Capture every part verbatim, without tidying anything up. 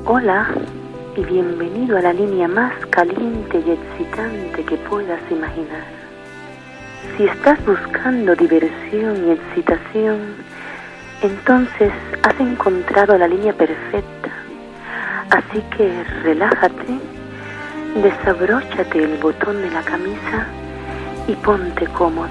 Hola y bienvenido a la línea más caliente y excitante que puedas imaginar. Si estás buscando diversión y excitación, entonces has encontrado la línea perfecta. Así que relájate, desabróchate el botón de la camisa y ponte cómodo.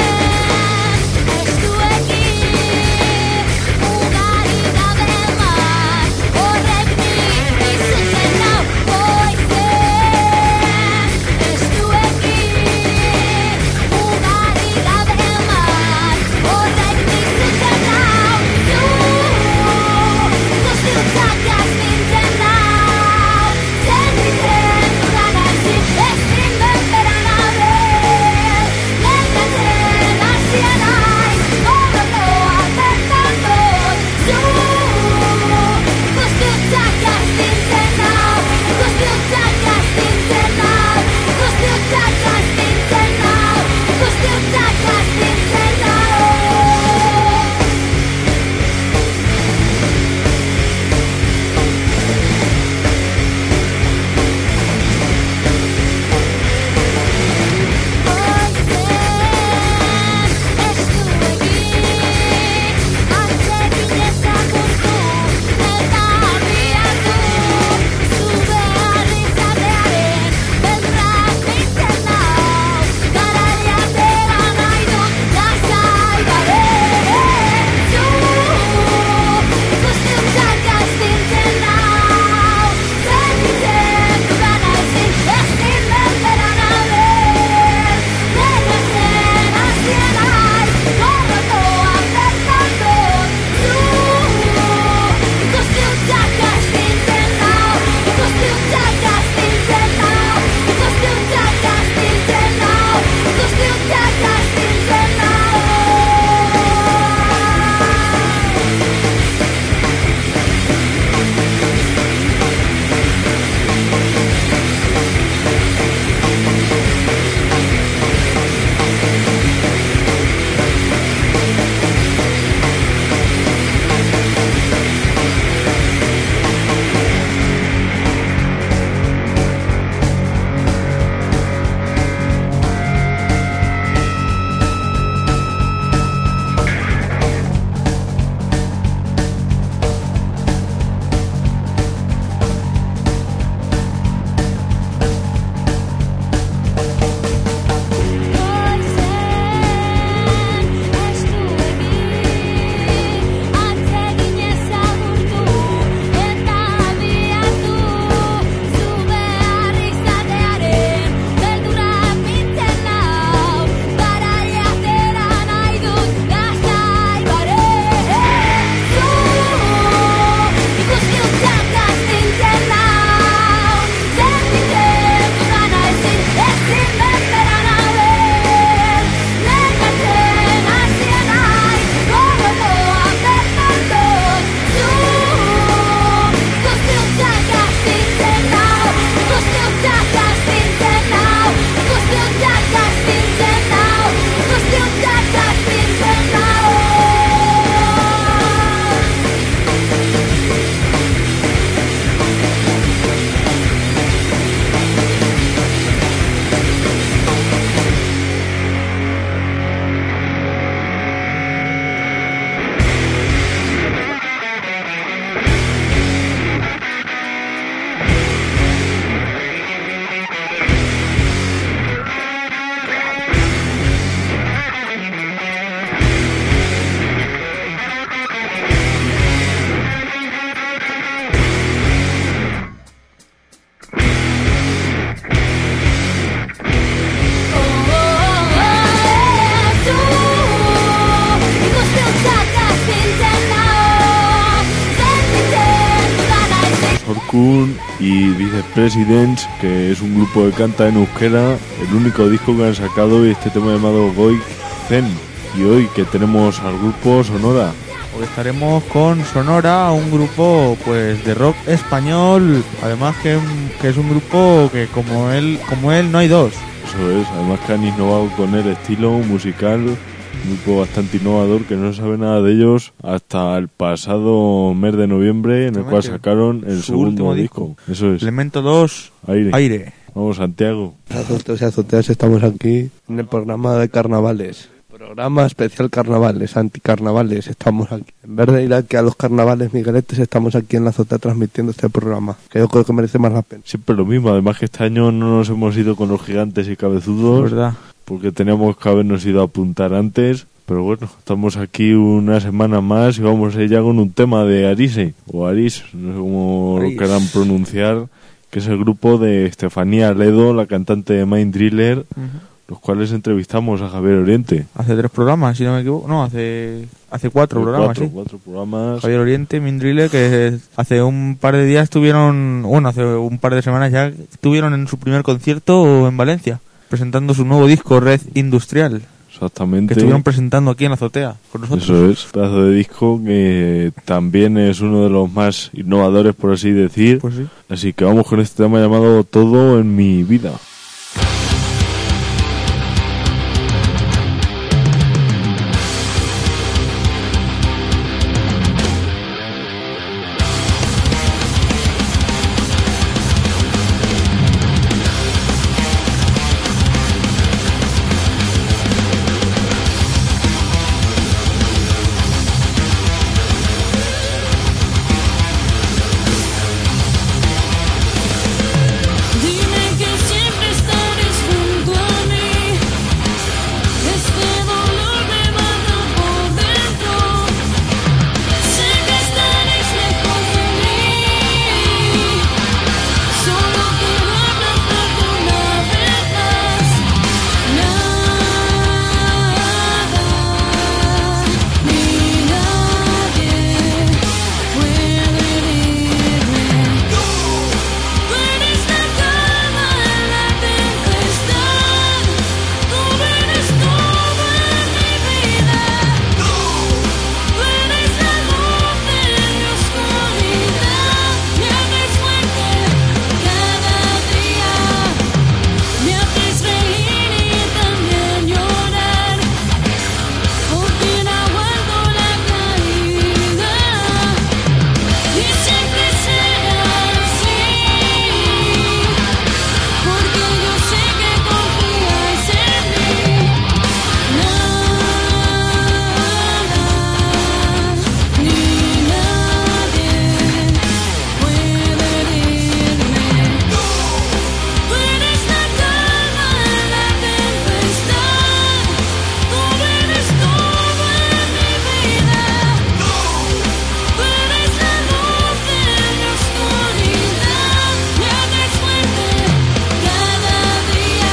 Estuve aquí, jugar y Kun y Vicepresidents, que es un grupo que canta en euskera, el único disco que han sacado, y este tema llamado Goik Zen. Y hoy que tenemos al grupo Sonora. Hoy estaremos con Sonora, un grupo pues de rock español, además que, que es un grupo que como él, como él no hay dos. Eso es, además que han innovado con el estilo musical, un grupo bastante innovador que no se sabe nada de ellos hasta el pasado mes de noviembre, en el cual sacaron el segundo disco. disco. Eso es. Elemento dos, Aire. Aire. Vamos, Santiago. Azoteos y azoteas, estamos aquí en el programa de carnavales. Programa especial carnavales, anticarnavales, estamos aquí. En vez de ir aquí a los carnavales migueletes, estamos aquí en la azotea transmitiendo este programa, que yo creo que merece más la pena. Siempre lo mismo, además que este año no nos hemos ido con los gigantes y cabezudos, ¿verdad? Porque teníamos que habernos ido a apuntar antes, pero bueno, estamos aquí una semana más y vamos a ir ya con un tema de Arise, o Aris, no sé cómo Aris. Lo quieran pronunciar, que es el grupo de Estefanía Ledo, la cantante de Mind Driller, uh-huh. Los cuales entrevistamos a Javier Oriente. Hace tres programas, si no me equivoco. No, hace hace cuatro hace programas, cuatro, sí. Cuatro programas. Javier Oriente, Mindrile, que hace un par de días tuvieron, bueno, hace un par de semanas ya estuvieron en su primer concierto en Valencia, presentando su nuevo disco, Red Industrial. Exactamente. Que estuvieron presentando aquí en la azotea con nosotros. Eso es, pedazo de disco que también es uno de los más innovadores, por así decir. Pues sí. Así que vamos con este tema llamado Todo en mi vida. Dime que siempre estarás junto a mí. Este dolor me mata por dentro. Sé que estaréis lejos de mí. Solo quiero abrazarte una vez más. Nada ni nadie puede herirme. Tú eres la calma en la tempestad. Tú eres todo en mi vida. Tú eres la luz en mi oscuridad. Me haces fuerte cada día. Me haces reír y también llorar. Por fin aguanto la caída. Y siempre será así. Porque yo sé que confías en mí. Nada ni nadie puede herirme. Tú eres la calma en la tempestad. Tú eres todo en mi vida. Tú eres la luz en mi oscuridad. Me haces fuerte cada día.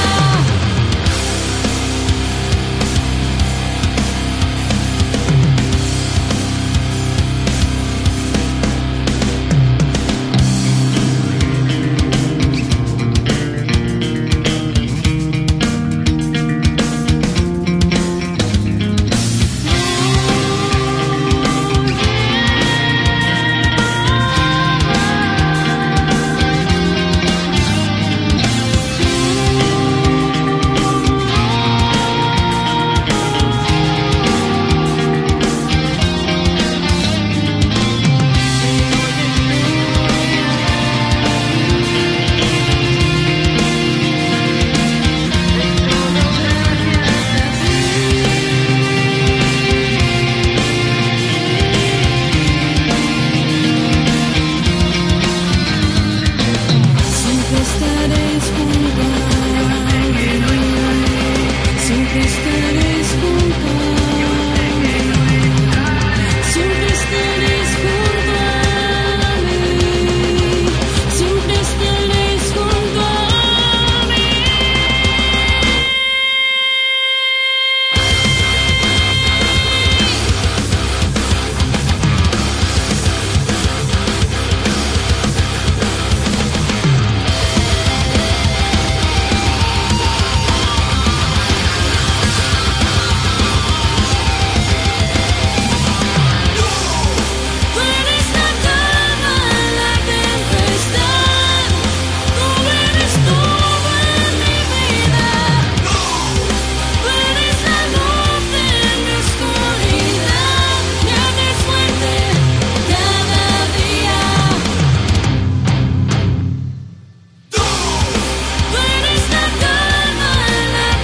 Siempre estaréis junto a mí. Siempre estaréis junto a mí. Siempre estaréis junto a mí. Siempre estaréis junto a mí.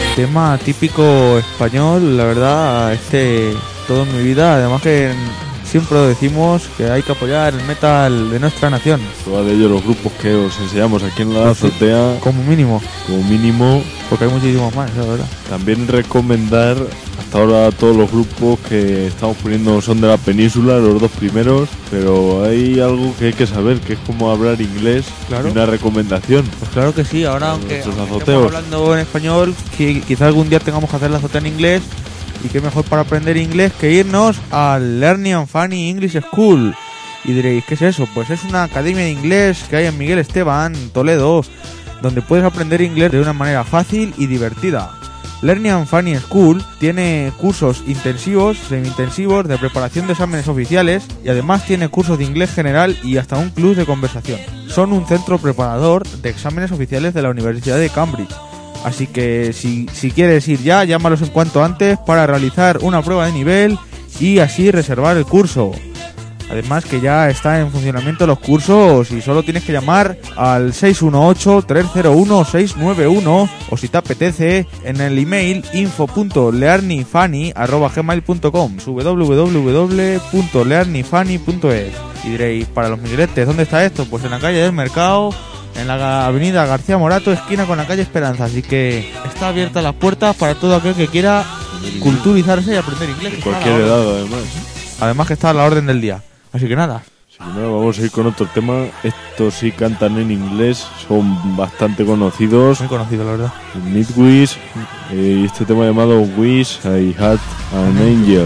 Tema típico español, la verdad, este todo en mi vida. Además que siempre lo decimos que hay que apoyar el metal de nuestra nación. Prueba de ello los grupos que os enseñamos aquí en la azotea, Como mínimo, como mínimo. porque hay muchísimos más, la verdad. También recomendar hasta ahora todos los grupos que estamos poniendo son de la península, los dos primeros, pero hay algo que hay que saber, que es como hablar inglés. Claro. Y una recomendación. Pues claro que sí, ahora aunque, Nuestros aunque azoteos. estemos hablando en español, que quizá algún día tengamos que hacer la azotea en inglés, y qué mejor para aprender inglés que irnos al Learning and Funny English School. Y diréis, ¿qué es eso? Pues es una academia de inglés que hay en Miguel Esteban, Toledo, donde puedes aprender inglés de una manera fácil y divertida. Learning and Funny School tiene cursos intensivos, semi-intensivos, de preparación de exámenes oficiales y además tiene cursos de inglés general y hasta un club de conversación. Son un centro preparador de exámenes oficiales de la Universidad de Cambridge. Así que si, si quieres ir ya, llámalos en cuanto antes para realizar una prueba de nivel y así reservar el curso. Además que ya está en funcionamiento los cursos y solo tienes que llamar al seis uno ocho, tres cero uno, seis nueve uno o si te apetece en el email info punto learnyfunny arroba gmail punto com w w w punto learnyfunny punto es. Y diréis, para los migueletes, ¿dónde está esto? Pues en la calle del Mercado, en la avenida García Morato, esquina con la calle Esperanza. Así que está abierta las puertas para todo aquel que quiera culturizarse y aprender inglés. que está a la Cualquier orden. edad, además. Además que está a la orden del día. Así que nada. Así que nada, vamos a ir con otro tema. Estos sí cantan en inglés, son bastante conocidos. Muy conocido, la verdad. Nightwish, eh, y este tema llamado Wish I Had an Angel.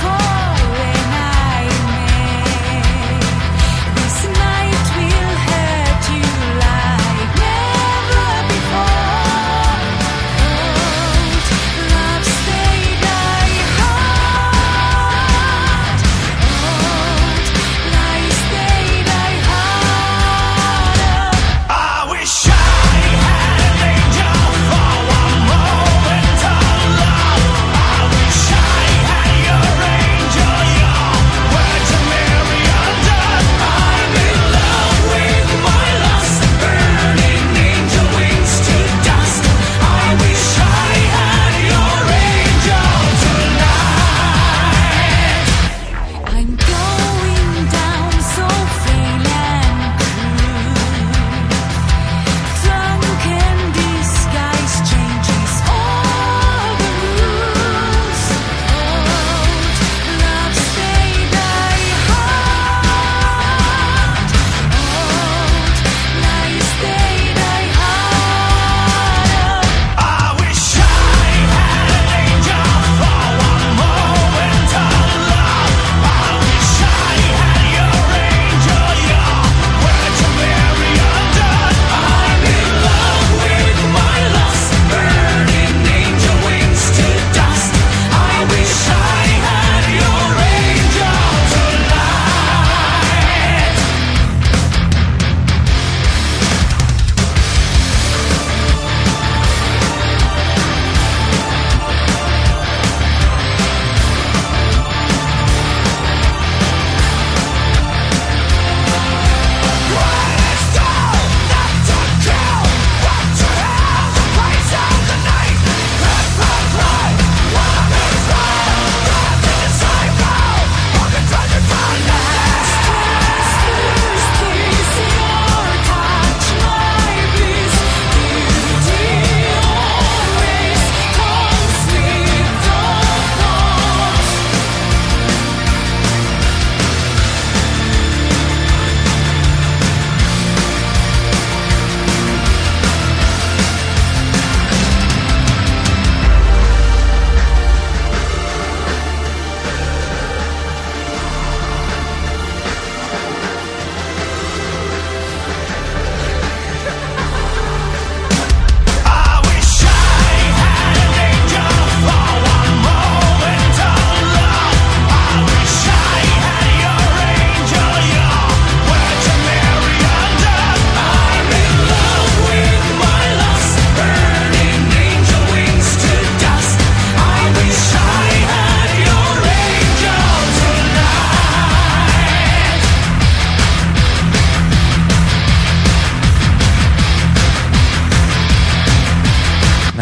This night will have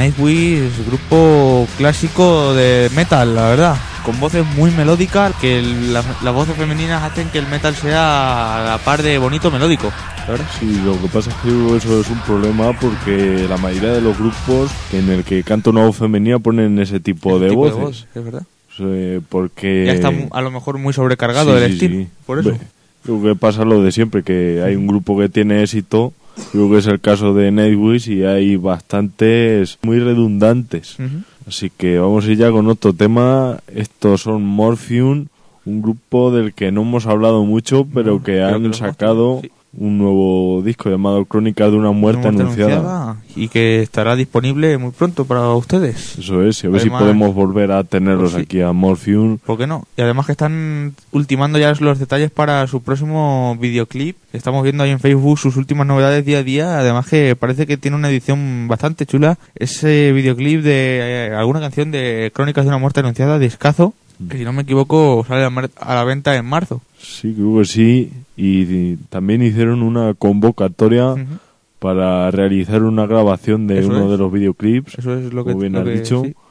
Nightwish, grupo clásico de metal, la verdad, con voces muy melódicas, que el- la- las voces femeninas hacen que el metal sea a la par de bonito melódico, la verdad. Sí, lo que pasa es que eso es un problema porque la mayoría de los grupos en el que canta una voz femenina ponen ese tipo, Ese de, tipo voces. de voz, es verdad. Eh, porque Ya está mu- a lo mejor muy sobrecargado Sí, el sí, estilo, sí. por eso. Ve, Creo que pasa lo de siempre, que hay un grupo que tiene éxito, creo que es el caso de Nightwish, y hay bastantes muy redundantes. Ujú. Así que vamos a ir ya con otro tema. Estos son Morpheum, un grupo del que no hemos hablado mucho, pero No, que pero han que los sacado sí. un nuevo disco llamado Crónicas de una muerte, Muerte anunciada. anunciada, y que estará disponible muy pronto para ustedes. Eso es, y a ver Además- si podemos volver a tenerlos Pues sí. aquí a Morpheum. ¿Por qué no? Y además que están ultimando ya los detalles para su próximo videoclip. Estamos viendo ahí en Facebook sus últimas novedades día a día. Además que parece que tiene una edición bastante chula. Ese videoclip de eh, alguna canción de Crónicas de una muerte anunciada, discazo, que si no me equivoco sale a, mar- a la venta en marzo. Sí, creo que sí. Y, y también hicieron una convocatoria Ujú. para realizar una grabación de Eso uno es. de los videoclips. Eso es lo que, Como bien lo has que- dicho. sí.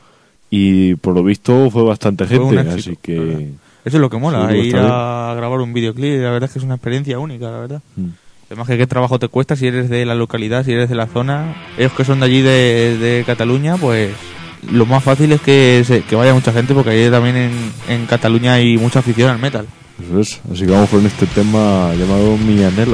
Y por lo visto fue bastante Fue un gente, éxito, así la que... verdad. Eso es lo que mola, Seguro ir está a grabar un videoclip. La verdad es que es una experiencia única, la verdad. Mm. Además que qué trabajo te cuesta si eres de la localidad, si eres de la zona. Ellos que son de allí de, de Cataluña, pues lo más fácil es que, se- que vaya mucha gente, porque ahí también en, en Cataluña hay mucha afición al metal. Eso es. Así que vamos con este tema llamado Mi Anhelo.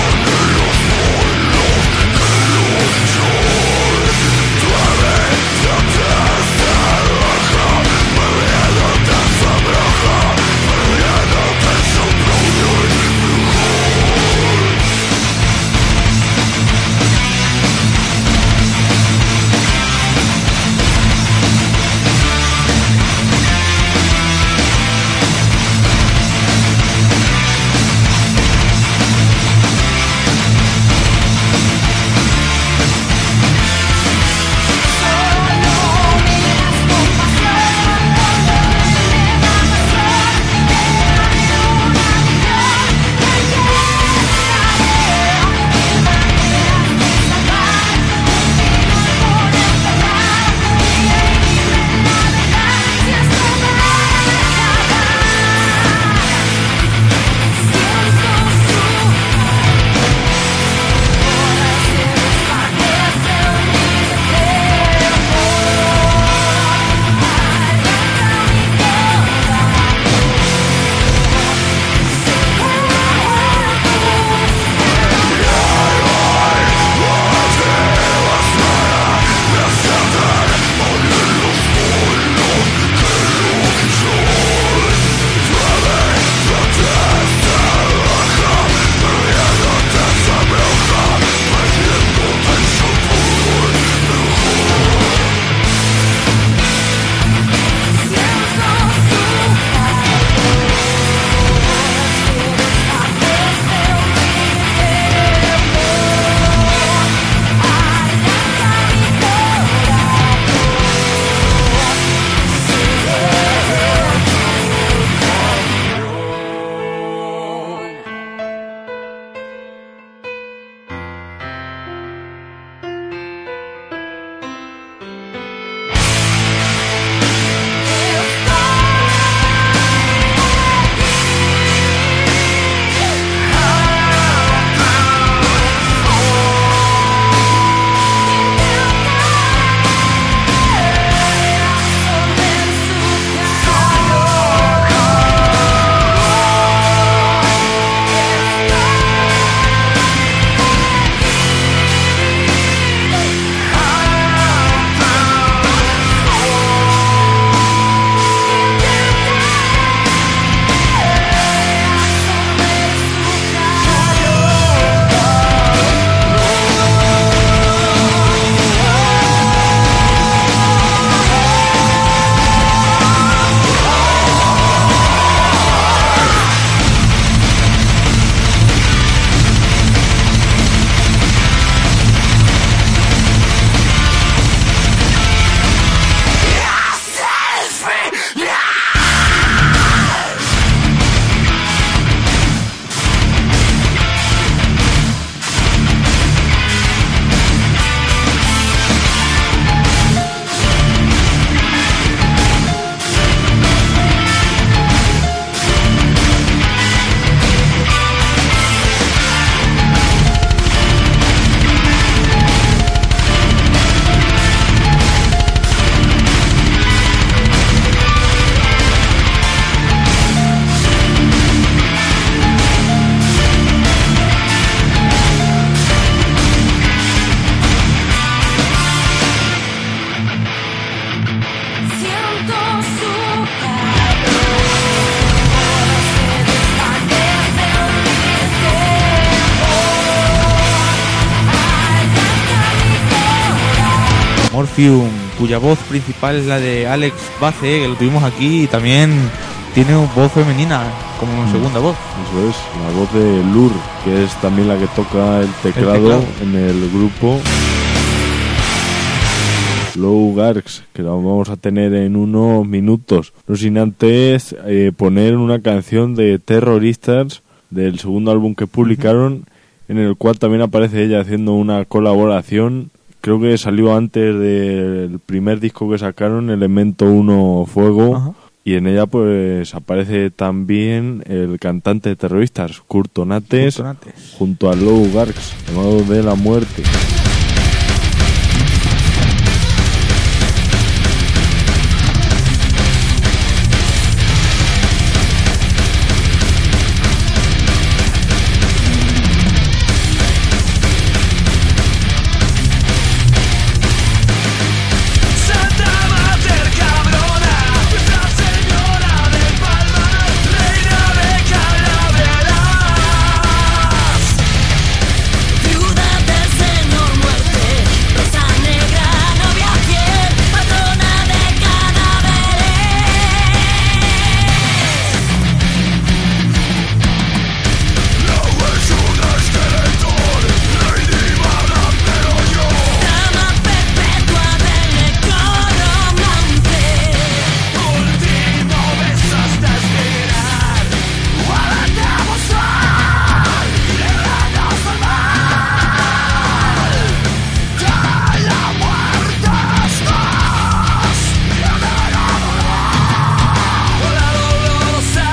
Try Morpheum, cuya voz principal es la de Alex Bace, que lo tuvimos aquí, y también tiene una voz femenina como Mm. segunda voz. Eso es, la voz de Lur, que es también la que toca el teclado, teclado. en el grupo Low Garx, que lo vamos a tener en unos minutos. No sin antes eh, poner una canción de Terroristas del segundo álbum que publicaron, en el cual también aparece ella haciendo una colaboración. Creo que salió antes del primer disco que sacaron, Elemento uno Fuego. Ajá. Y en ella pues aparece también el cantante de Terroristas, Kurt Donates, Kurt Donates. junto a Low Garx, llamado de la muerte. Santa Mater cabrona, Nuestra Señora del Palmar, Reina de Calaveras, Viuda del Señor Muerte, Rosa Negra, novia fiel, patrona de cadáveres. no es un esqueleto, Lady Madame, pero yo Trama perpetua del necromante. último beso hasta expirar, guárdate a mostrar, líbranos del mal, ya la muerte estás, bienvenida a la dolorosa,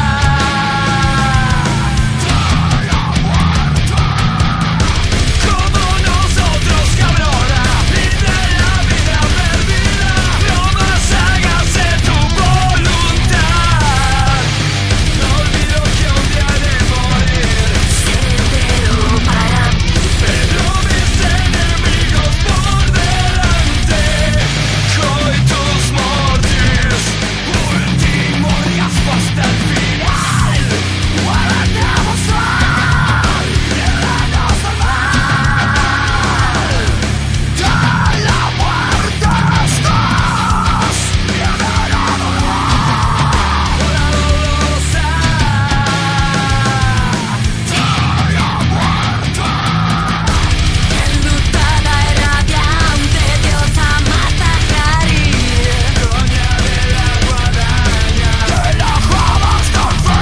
como nosotros cabrona, y de la vida perdida, no más hágase tu voluntad, no olvido que un día he de morir, Pero para pero mis enemigos por delante, coitus mortis, último riesgo hasta el final, guárdate a mostrar, líbranos del mal, ya la muerte estás, bienvenida a la dolorosa, enlutada y radiante, diosa Matahari. doña de la guadaña, te la jugamos con fe.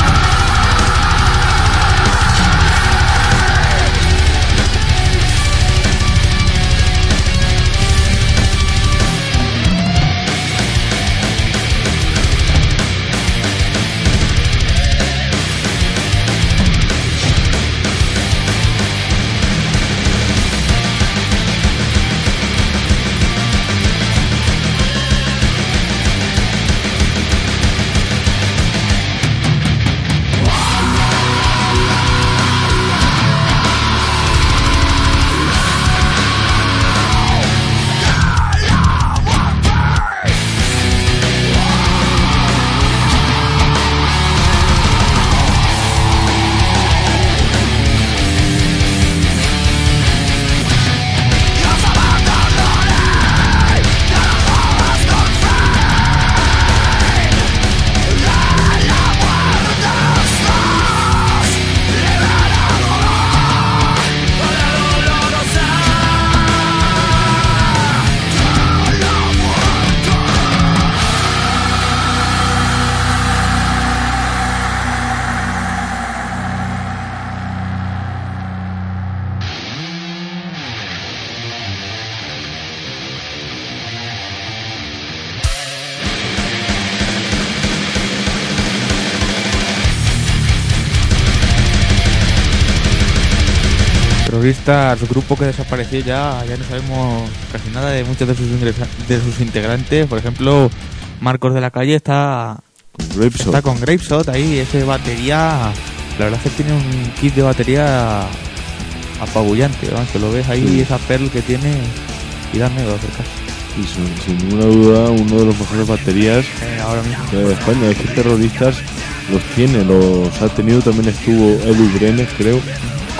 Terroristas, su grupo que desapareció ya, ya no sabemos casi nada de muchos de sus ingresa- de sus integrantes. Por ejemplo, Marcos de la Calle está Grapeshot. está con Grapeshot ahí, ese batería, la verdad es que tiene un kit de batería apabullante, ¿no? Se lo ves ahí, Sí. esa perl que tiene y da miedo acercarse. Y sin, sin ninguna duda uno de los mejores baterías Eh, ahora mismo. de España. Es que Terroristas los tiene, los ha tenido. También estuvo Edu Brenes, creo,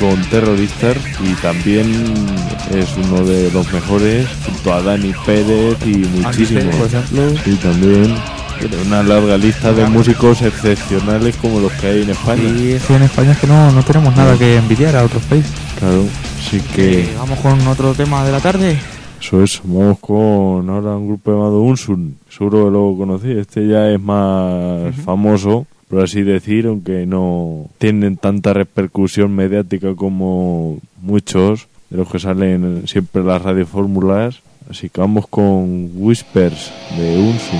con Terrorister y también es uno de los mejores junto a Dani Pérez y muchísimos. Por ejemplo. Sí, también. Una larga lista de músicos excepcionales como los que hay en España. Y es que en España es que no, no tenemos nada que envidiar a otros países. Claro, sí que... Eh, vamos con otro tema de la tarde. Eso es, vamos con ahora un grupo llamado Unsun. Seguro que lo conocí, este ya es más uh-huh. famoso, por así decir, aunque no tienen tanta repercusión mediática como muchos de los que salen siempre en las radiofórmulas. Así que vamos con Whispers de Unsun.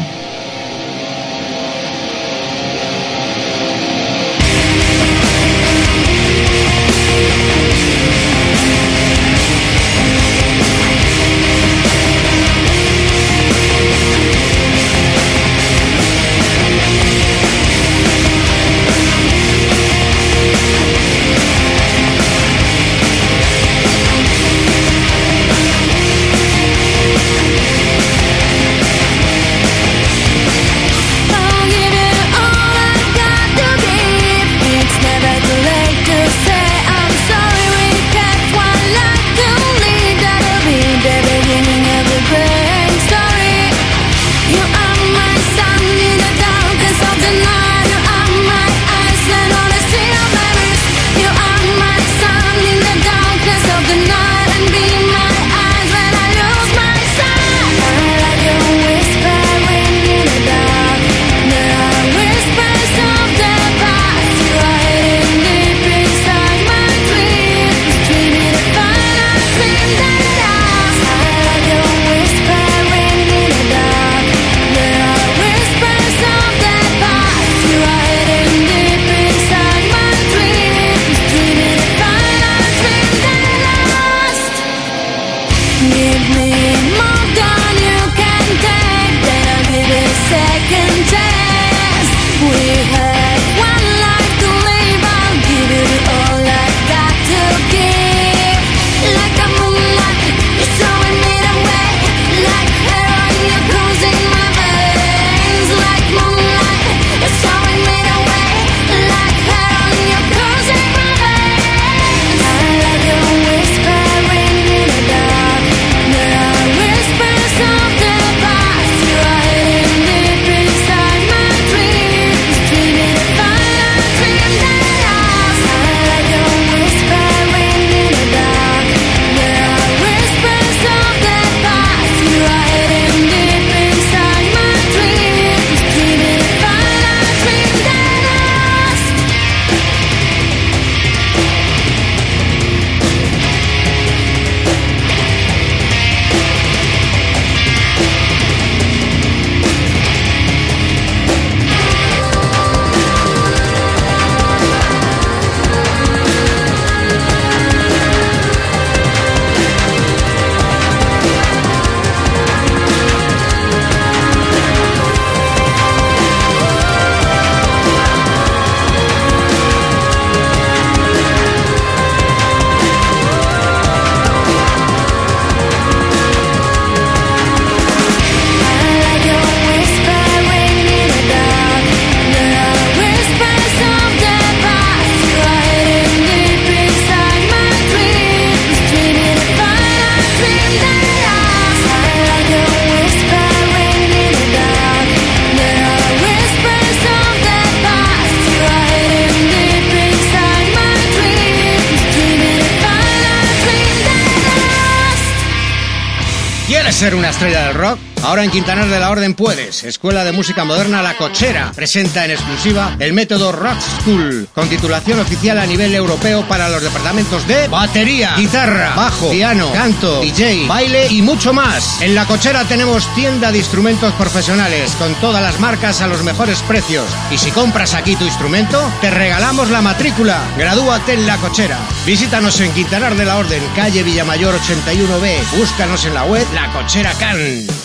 ¿Quieres ser una estrella del rock? Ahora en Quintanar de la Orden puedes. Escuela de Música Moderna La Cochera presenta en exclusiva el método Rock School, con titulación oficial a nivel europeo para los departamentos de batería, guitarra, bajo, piano, canto, D J, baile y mucho más. En La Cochera tenemos tienda de instrumentos profesionales con todas las marcas a los mejores precios. Y si compras aquí tu instrumento, te regalamos la matrícula. Gradúate en La Cochera. Visítanos en Quintanar de la Orden, calle Villamayor ochenta y uno B. Búscanos en la web La Cochera Can.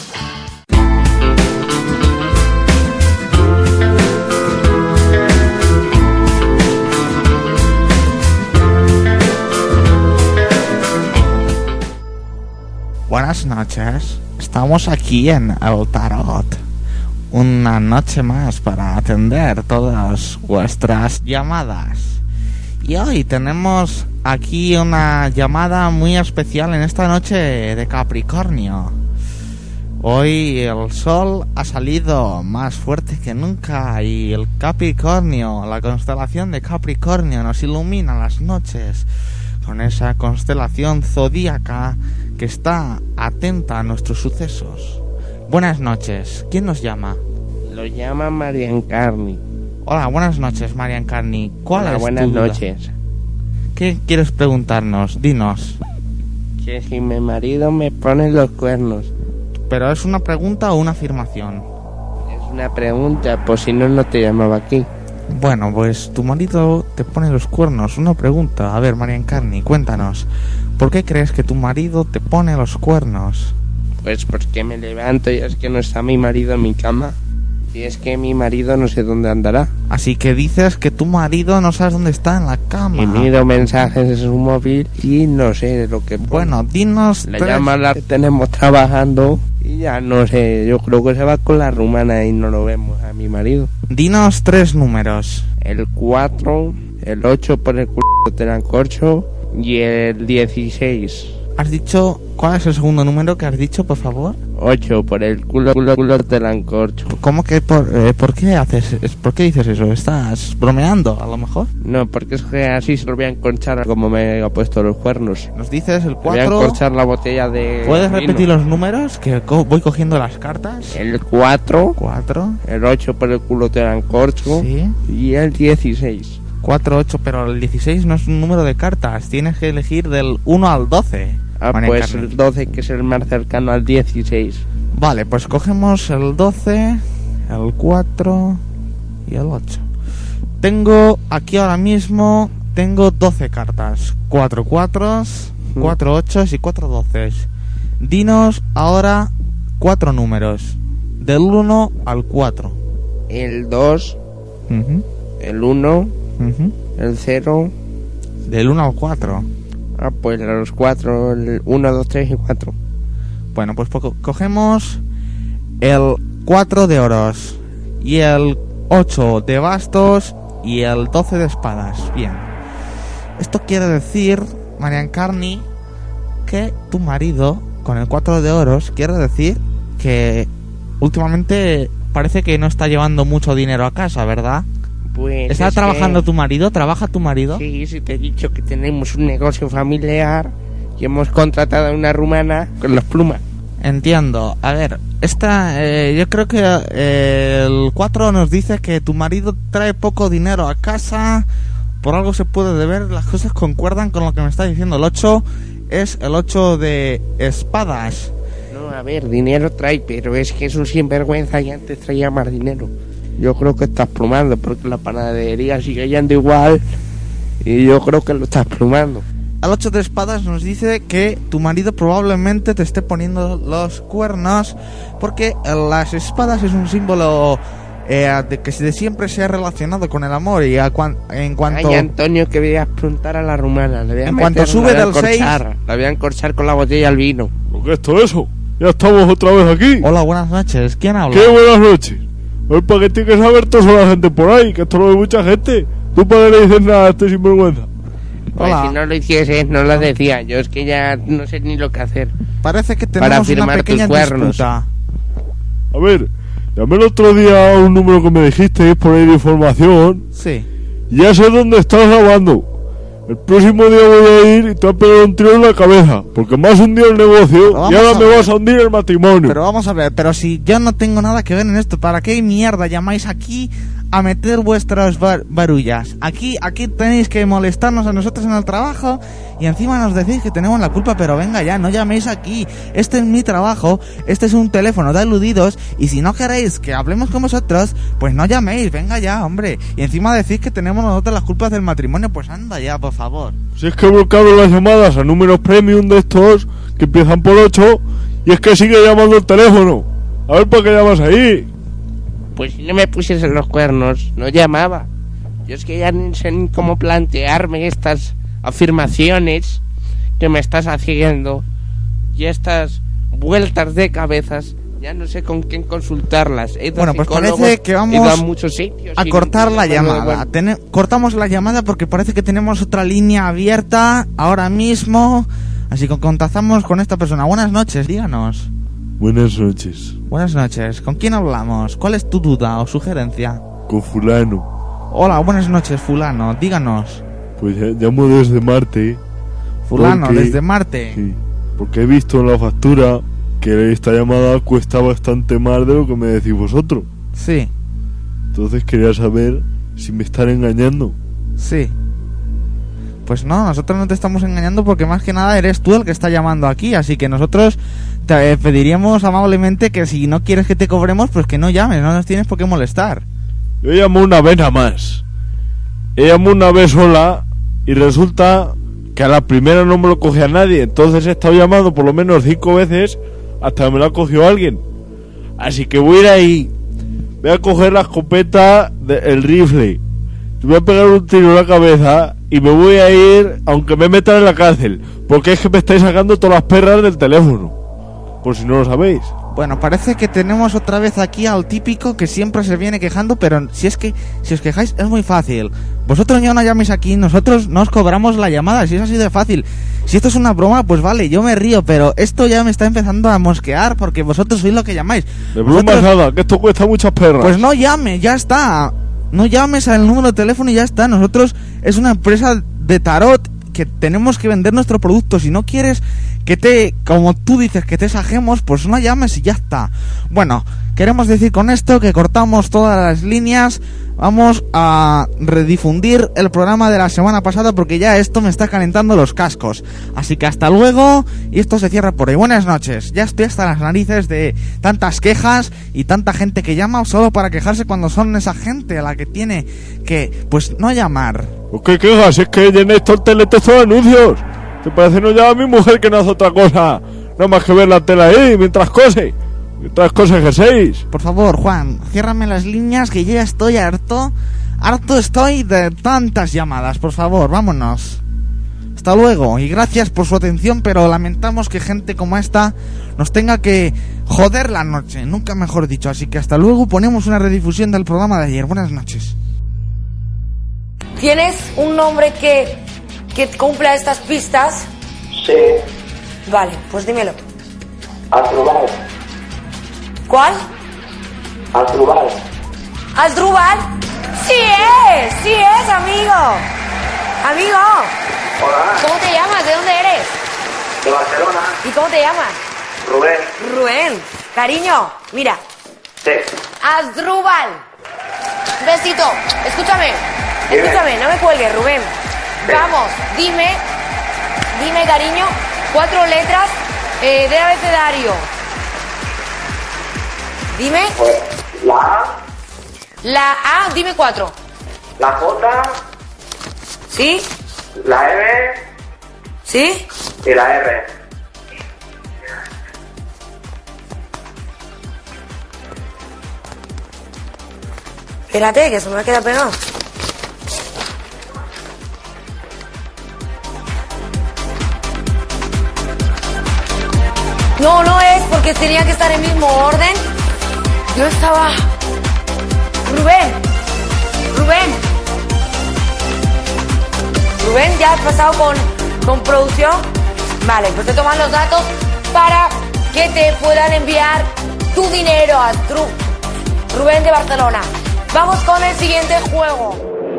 Buenas noches, estamos aquí en El Tarot, una noche más para atender todas vuestras llamadas. Y hoy tenemos aquí una llamada muy especial en esta noche de Capricornio. Hoy el sol ha salido más fuerte que nunca y el Capricornio, la constelación de Capricornio, nos ilumina las noches con esa constelación zodíaca que está atenta a nuestros sucesos. Buenas noches, ¿quién nos llama? Lo llama Marian Carney. Hola, buenas noches, Marian Carney. ¿Cuál Hola, es buenas tu duda? noches. ¿Qué quieres preguntarnos? Dinos. Que si mi marido me pone los cuernos. ¿Pero es una pregunta o una afirmación? Es una pregunta, pues si no, no te llamaba aquí. Bueno, pues tu marido te pone los cuernos. Una pregunta. A ver, Marian Carney, cuéntanos. ¿Por qué crees que tu marido te pone los cuernos? Pues porque me levanto y es que no está mi marido en mi cama. Y es que mi marido no sé dónde andará. Así que dices que tu marido no sabes dónde está en la cama. Y miro mensajes en su móvil y no sé lo que pone. Bueno, dinos... Le tres- llama a la que tenemos trabajando y ya no sé. Yo creo que se va con la rumana y no lo vemos a mi marido. Dinos tres números. El cuatro, el ocho por el culo de la corcho y el dieciséis. ¿Has dicho... ¿Cuál es el segundo número que has dicho, por favor? ocho por el culo, culo, culo de la corcho. ¿Cómo que por, eh, por qué haces, es- por qué dices eso? ¿Estás bromeando, a lo mejor? No, porque es que así se lo voy a encorchar como me ha puesto los cuernos. Nos dices el Voy a cuatro... encorchar la botella de ¿Puedes vino. repetir los números? Que co- voy cogiendo las cartas. El cuatro, cuatro. el ocho por el culo de la corcho Sí. y el dieciséis. cuatro, ocho, pero el dieciséis no es un número de cartas. Tienes que elegir del uno al doce. Ah, Marian pues Carney. el doce, que es el más cercano al dieciséis. Vale, pues cogemos el doce, el cuatro y el ocho. Tengo aquí ahora mismo, tengo doce cartas. cuatro cuatros, cuatro ochos y cuatro doces. Dinos ahora cuatro números. Del uno al cuatro. El dos, Ujú, el uno, ujú. el cero. Del uno al cuatro. Ah, pues los cuatro, el uno, dos, tres y cuatro. Bueno, pues poco- cogemos el cuatro de oros y el ocho de bastos y el doce de espadas. Bien. Esto quiere decir, Marian Carney, que tu marido, con el cuatro de oros, quiere decir que últimamente parece que no está llevando mucho dinero a casa, ¿verdad? Pues ¿Está es trabajando que- tu marido? ¿Trabaja tu marido? Sí, sí te he dicho que tenemos un negocio familiar y hemos contratado a una rumana con las plumas. Entiendo. A ver, esta, eh, yo creo que eh, el cuatro nos dice que tu marido trae poco dinero a casa, por algo se puede deber, las cosas concuerdan con lo que me está diciendo. El ocho es el ocho de espadas. No, a ver, dinero trae, pero es que es un sinvergüenza y antes traía más dinero. Yo creo que estás plumando porque la panadería sigue yendo igual y yo creo que lo estás plumando. El ocho de espadas nos dice que tu marido probablemente te esté poniendo los cuernos porque las espadas es un símbolo eh, de que de siempre se ha relacionado con el amor y a cuan- en cuanto... Ay, Antonio, que voy a preguntar a la rumana. Le voy a En meter- cuanto la sube voy a del seis- encorchar, La voy a encorchar con la botella al vino. ¿Lo que es todo eso? Ya estamos otra vez aquí. Hola, buenas noches. ¿Quién habla? ¡Qué buenas noches! Oye, ¿para qué tiene que saber toda la gente por ahí? Que esto lo ve mucha gente. ¿Tú para qué le dices nada a este sinvergüenza? Pues Hola. si no lo hicieses, no lo decía. Yo es que ya no sé ni lo que hacer. Parece que Para tenemos una firmar pequeña tus cuernos. disputa. A ver, llamé el otro día a un número que me dijisteis por ahí de información Sí. y ya sé dónde estás grabando. El próximo día voy a ir y te voy a pegar un tiro en la cabeza porque me has hundido el negocio Pero vamos y ahora a me ver. vas a hundir el matrimonio. Pero vamos a ver, pero si yo no tengo nada que ver en esto, ¿para qué mierda llamáis aquí a meter vuestras bar- barullas? Aquí aquí tenéis que molestarnos a nosotros en el trabajo y encima nos decís que tenemos la culpa, pero venga ya, no llaméis aquí. Este es mi trabajo, este es un teléfono de aludidos y si no queréis que hablemos con vosotros, pues no llaméis, venga ya, hombre. Y encima decís que tenemos nosotros las culpas del matrimonio, pues anda ya, por favor. Si es que he bloqueado las llamadas a números premium de estos que empiezan por ocho y es que sigue llamando el teléfono. A ver, ¿para qué llamas ahí? Pues si no me pusiesen los cuernos, no llamaba. Yo es que ya no sé ni cómo plantearme estas afirmaciones que me estás haciendo y estas vueltas de cabezas Ya no sé con quién consultarlas. He ido Bueno, a pues psicólogos, parece que vamos he ido a muchos sitios a y- cortar la y- llamada. bueno, Tene- cortamos la llamada porque parece que tenemos otra línea abierta ahora mismo. Así que contactamos con esta persona. Buenas noches, díganos. Buenas noches. Buenas noches. ¿Con quién hablamos? ¿Cuál es tu duda o sugerencia? Con fulano. Hola, buenas noches, fulano. Díganos. Pues ya- llamo desde Marte. Fulano, Porque- desde Marte. Sí, porque he visto en la factura que esta llamada cuesta bastante más de lo que me decís vosotros. Sí, Entonces quería saber si me están engañando. sí. Pues no, nosotros no te estamos engañando porque más que nada eres tú el que está llamando aquí. Así que nosotros te pediríamos amablemente que si no quieres que te cobremos, pues que no llames, no nos tienes por qué molestar. Yo llamo una vez nada más. He llamado una vez sola y resulta que a la primera no me lo cogía nadie. Entonces he estado llamando por lo menos cinco veces hasta que me lo ha cogido alguien. Así que voy a ir ahí. Voy a coger la escopeta del rifle. Te voy a pegar un tiro en la cabeza y me voy a ir aunque me metan en la cárcel. Porque es que me estáis sacando todas las perras del teléfono. Por si no lo sabéis. Bueno, parece que tenemos otra vez aquí al típico que siempre se viene quejando, pero si es que si os quejáis es muy fácil. Vosotros ya no llaméis aquí, nosotros no os cobramos la llamada, si es así de fácil. Si esto es una broma, pues vale, yo me río, pero esto ya me está empezando a mosquear porque vosotros sois lo que llamáis. De broma Vosotros- nada, que esto cuesta muchas perras. Pues no llame, ya está. No llames al número de teléfono y ya está. Nosotros es una empresa de tarot que tenemos que vender nuestro producto. Si no quieres que te, como tú dices, que te sajemos, pues no llames y ya está. Bueno, queremos decir con esto que cortamos todas las líneas. Vamos a redifundir el programa de la semana pasada porque ya esto me está calentando los cascos. Así que hasta luego y esto se cierra por hoy. Buenas noches. Ya estoy hasta las narices de tantas quejas y tanta gente que llama solo para quejarse cuando son esa gente a la que tiene que, pues, no llamar. ¿Pues qué quejas? Es que llenéis todo el teletexto de anuncios. Que parece no llama a mi mujer que no hace otra cosa. Nada más que ver la tela ahí mientras cose. Mientras cose ejercéis. Por favor, Juan, ciérrame las líneas que yo ya estoy harto. Harto estoy de tantas llamadas. Por favor, vámonos. Hasta luego y gracias por su atención, pero lamentamos que gente como esta nos tenga que joder la noche, nunca mejor dicho. Así que hasta luego, ponemos una redifusión del programa de ayer. Buenas noches. ¿Tienes un nombre que, que cumpla estas pistas? Sí, Vale, pues dímelo. Asdrúbal. ¿Cuál? Asdrúbal. ¿Asdrúbal? ¡Sí es! ¡Sí es, amigo! ¡Amigo! Hola, ¿Cómo te llamas? ¿De dónde eres? de Barcelona. ¿Y cómo te llamas? Rubén. Rubén. Cariño, mira. Sí. Asdrúbal. Besito. Escúchame. Dime. Escúchame, no me cuelgues, Rubén. Sí. Vamos, dime. Dime, cariño, cuatro letras eh, del abecedario. Dime. Pues la A, La A, dime cuatro. la J, ¿Sí? la M ¿Sí? y la R. Espérate, que se me va a quedar pegado. No, no es porque tenía que estar en el mismo orden. Yo estaba... Rubén. Rubén. Rubén, ¿ya has pasado con, con producción? Vale, pues te toman los datos para que te puedan enviar tu dinero a Tru- Rubén de Barcelona. Vamos con el siguiente juego.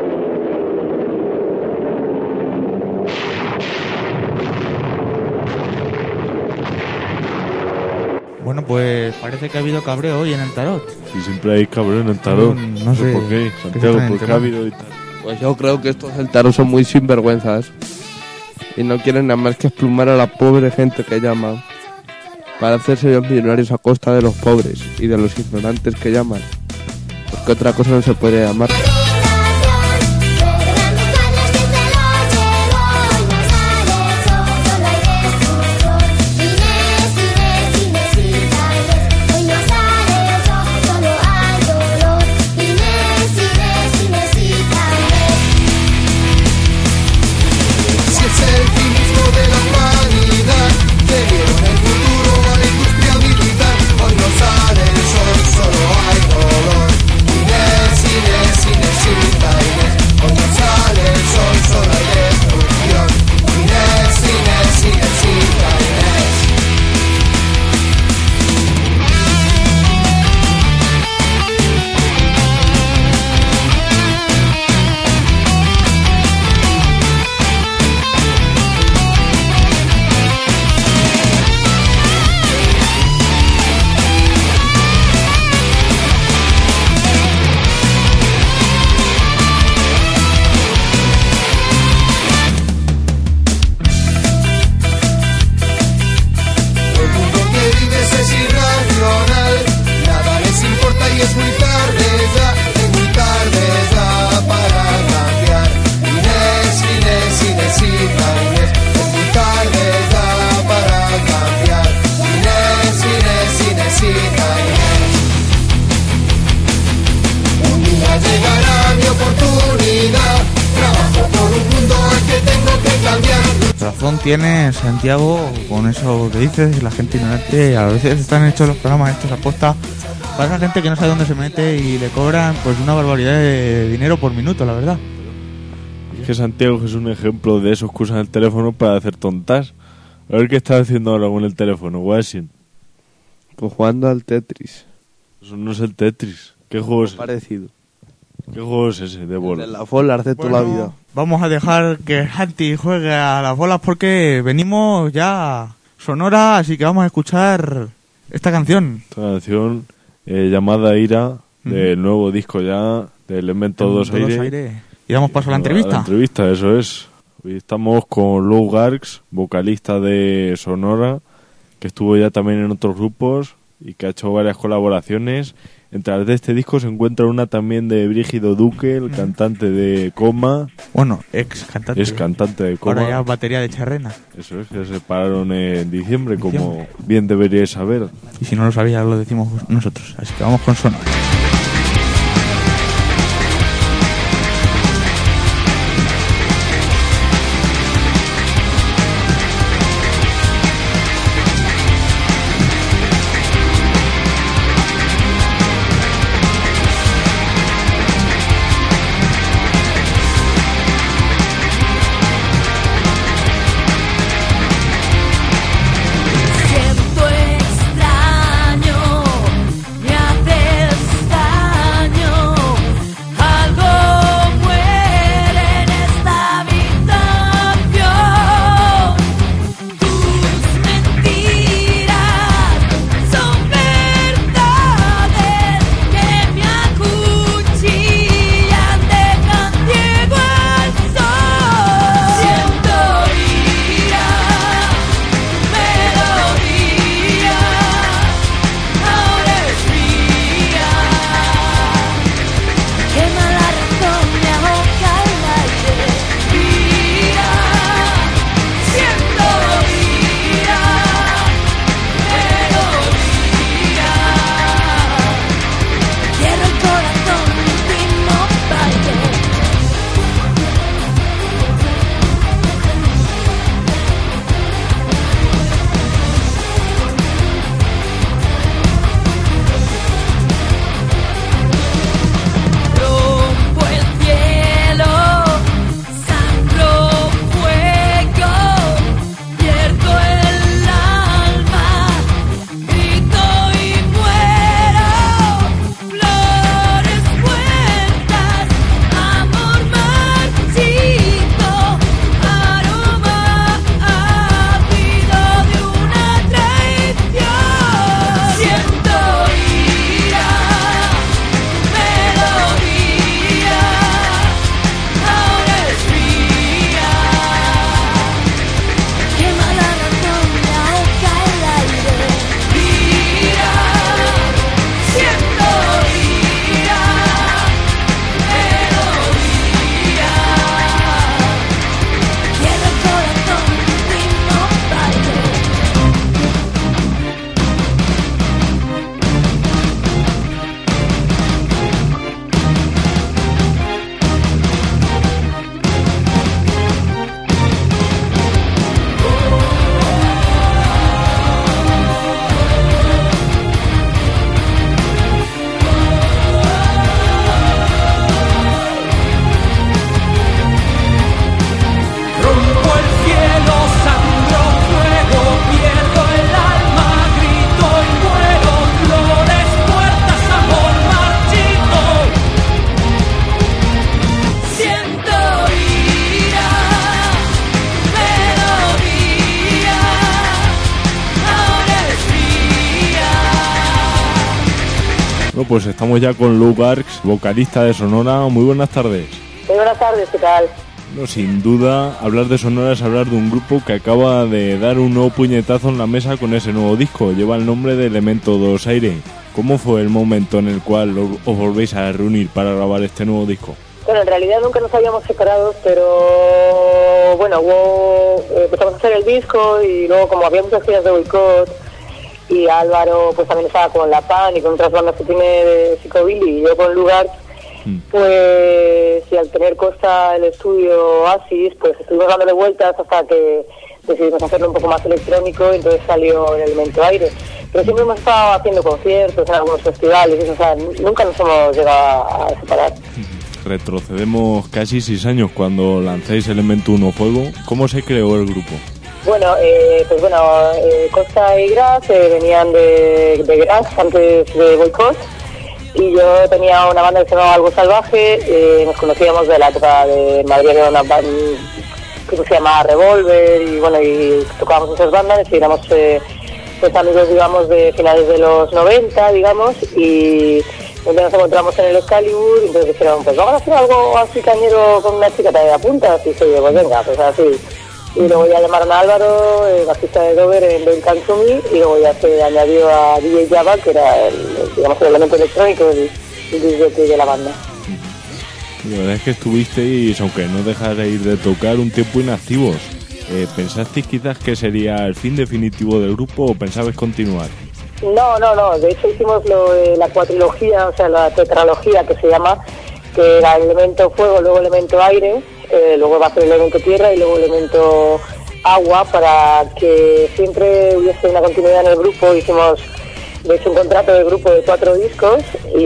Bueno, pues parece que ha habido cabreo hoy en el tarot. Si siempre hay cabrón en el tarot. No, no sé. por qué. ¿Qué Santiago, exactamente, ¿por qué ha no? habido y tal? Pues yo creo que estos del tarot son muy sinvergüenzas y no quieren nada más que explumar a la pobre gente que llama para hacerse ellos millonarios a costa de los pobres y de los ignorantes que llaman, porque otra cosa no se puede llamar. Si es el cinismo de la humanidad, que dieron el futuro a la industria militar, hoy no sale don tienes, Santiago, con eso que dices. La gente ignorante, a veces están hechos los programas estos aposta para esa gente que no sabe dónde se mete y le cobran pues una barbaridad de dinero por minuto, la verdad. Es que Santiago es un ejemplo de esos que usan el teléfono para hacer tontas. A ver qué estás haciendo ahora con el teléfono, Washington. Pues jugando al Tetris. Eso no es el Tetris. ¿Qué juego es? Parecido. ¿Qué juego es ese de bolas? De las bolas de toda la Bueno, vida. Vamos a dejar que Santi juegue a las bolas porque venimos ya sonora, así que vamos a escuchar esta canción. Esta canción eh, llamada Ira, del nuevo disco ya, de Elemento dos Aire. Aire. Y damos paso a la entrevista. A la entrevista, eso es. Hoy estamos con Lou Garx, vocalista de Sonora, que estuvo ya también en otros grupos y que ha hecho varias colaboraciones. Entre las de este disco se encuentra una también de Brígido Duque, el cantante de Coma. Bueno, ex cantante. Es cantante de Coma. Ahora ya batería de Charrena. Eso es, que se separaron en diciembre, como bien deberíais saber. Y si no lo sabía, lo decimos nosotros. Así que vamos con Sonora. Siento extraño, me haces daño, algo muere en esta habitación. Tus mentiras son verdades que me acuchillan, dejan ciego al sol. Siento ira. Melodía, ahora es mía. Quema la razón, me ahoga el aire. Ira, siento ira. Melodía, cierra el corazón, último baile. Rompo el cielo, sangro fuego, pierdo el alma, grito y muero. Flores muertas, amor marchito, aroma ácido de una traición. Siento ira. Melodía, ahora es mía. Quema la razón, me ahoga el aire. Ira, siento ira. Melodía, cierra el corazón, último baile. Rompo el cielo, sangro fuego, pierdo el alma, grito y muero. Flores muertas, amor marchito. Siento ira, melodía, ahora es mía. Bueno, pues estamos ya con Lou Garx, vocalista de Sonora. Muy buenas tardes. Muy buenas tardes, ¿qué tal? No, sin duda, hablar de Sonora es hablar de un grupo que acaba de dar un nuevo puñetazo en la mesa con ese nuevo disco. Lleva el nombre de Elemento dos Aire. ¿Cómo fue el momento en el cual os volvéis a reunir para grabar este nuevo disco? Bueno, en realidad nunca nos habíamos separado, pero bueno, hubo, eh, empezamos a hacer el disco y luego como había muchas giras de boicot y Álvaro pues también estaba con La Pan y con otras bandas que tiene de Psicobilly y yo con Lugar, pues y al tener Costa el estudio Oasis, pues estuvimos dándole vueltas hasta que decidimos hacerlo un poco más electrónico, entonces salió el elemento aire. Pero siempre hemos estado haciendo conciertos en algunos festivales, o sea, nunca nos hemos llegado a separar. Retrocedemos casi seis años cuando lanzáis Elemento uno Fuego. ¿Cómo se creó el grupo? Bueno, eh, pues bueno, eh, Costa y Gras eh, venían de, de Gras antes de Boicot, y yo tenía una banda que se llamaba Algo Salvaje. Eh, nos conocíamos de la época de Madrid, que era una banda que se llamaba Revolver, y bueno, y tocábamos esas bandas y éramos eh, pues amigos, digamos, de finales de los noventa, digamos, y un día nos encontramos en el Excalibur y entonces dijeron, pues vamos a hacer algo así cañero con una chica de apuntas, y se dijo, pues venga, pues así. Y luego ya llamaron a Álvaro, el bajista de Dover, en Don't Come to Me, y luego ya se añadió a D J Java, que era el, digamos, el elemento electrónico del D J de la banda. La verdad es que estuvisteis, aunque no dejarais de tocar, un tiempo inactivos. Eh, ¿Pensasteis quizás que sería el fin definitivo del grupo o pensabais continuar? No, no, no. De hecho hicimos lo de la cuatrilogía, o sea, la tetralogía que se llama, que era elemento fuego, luego elemento aire, eh, luego va a ser elemento tierra y luego elemento agua, para que siempre hubiese una continuidad en el grupo. Hicimos, de hecho, un contrato de grupo de cuatro discos y,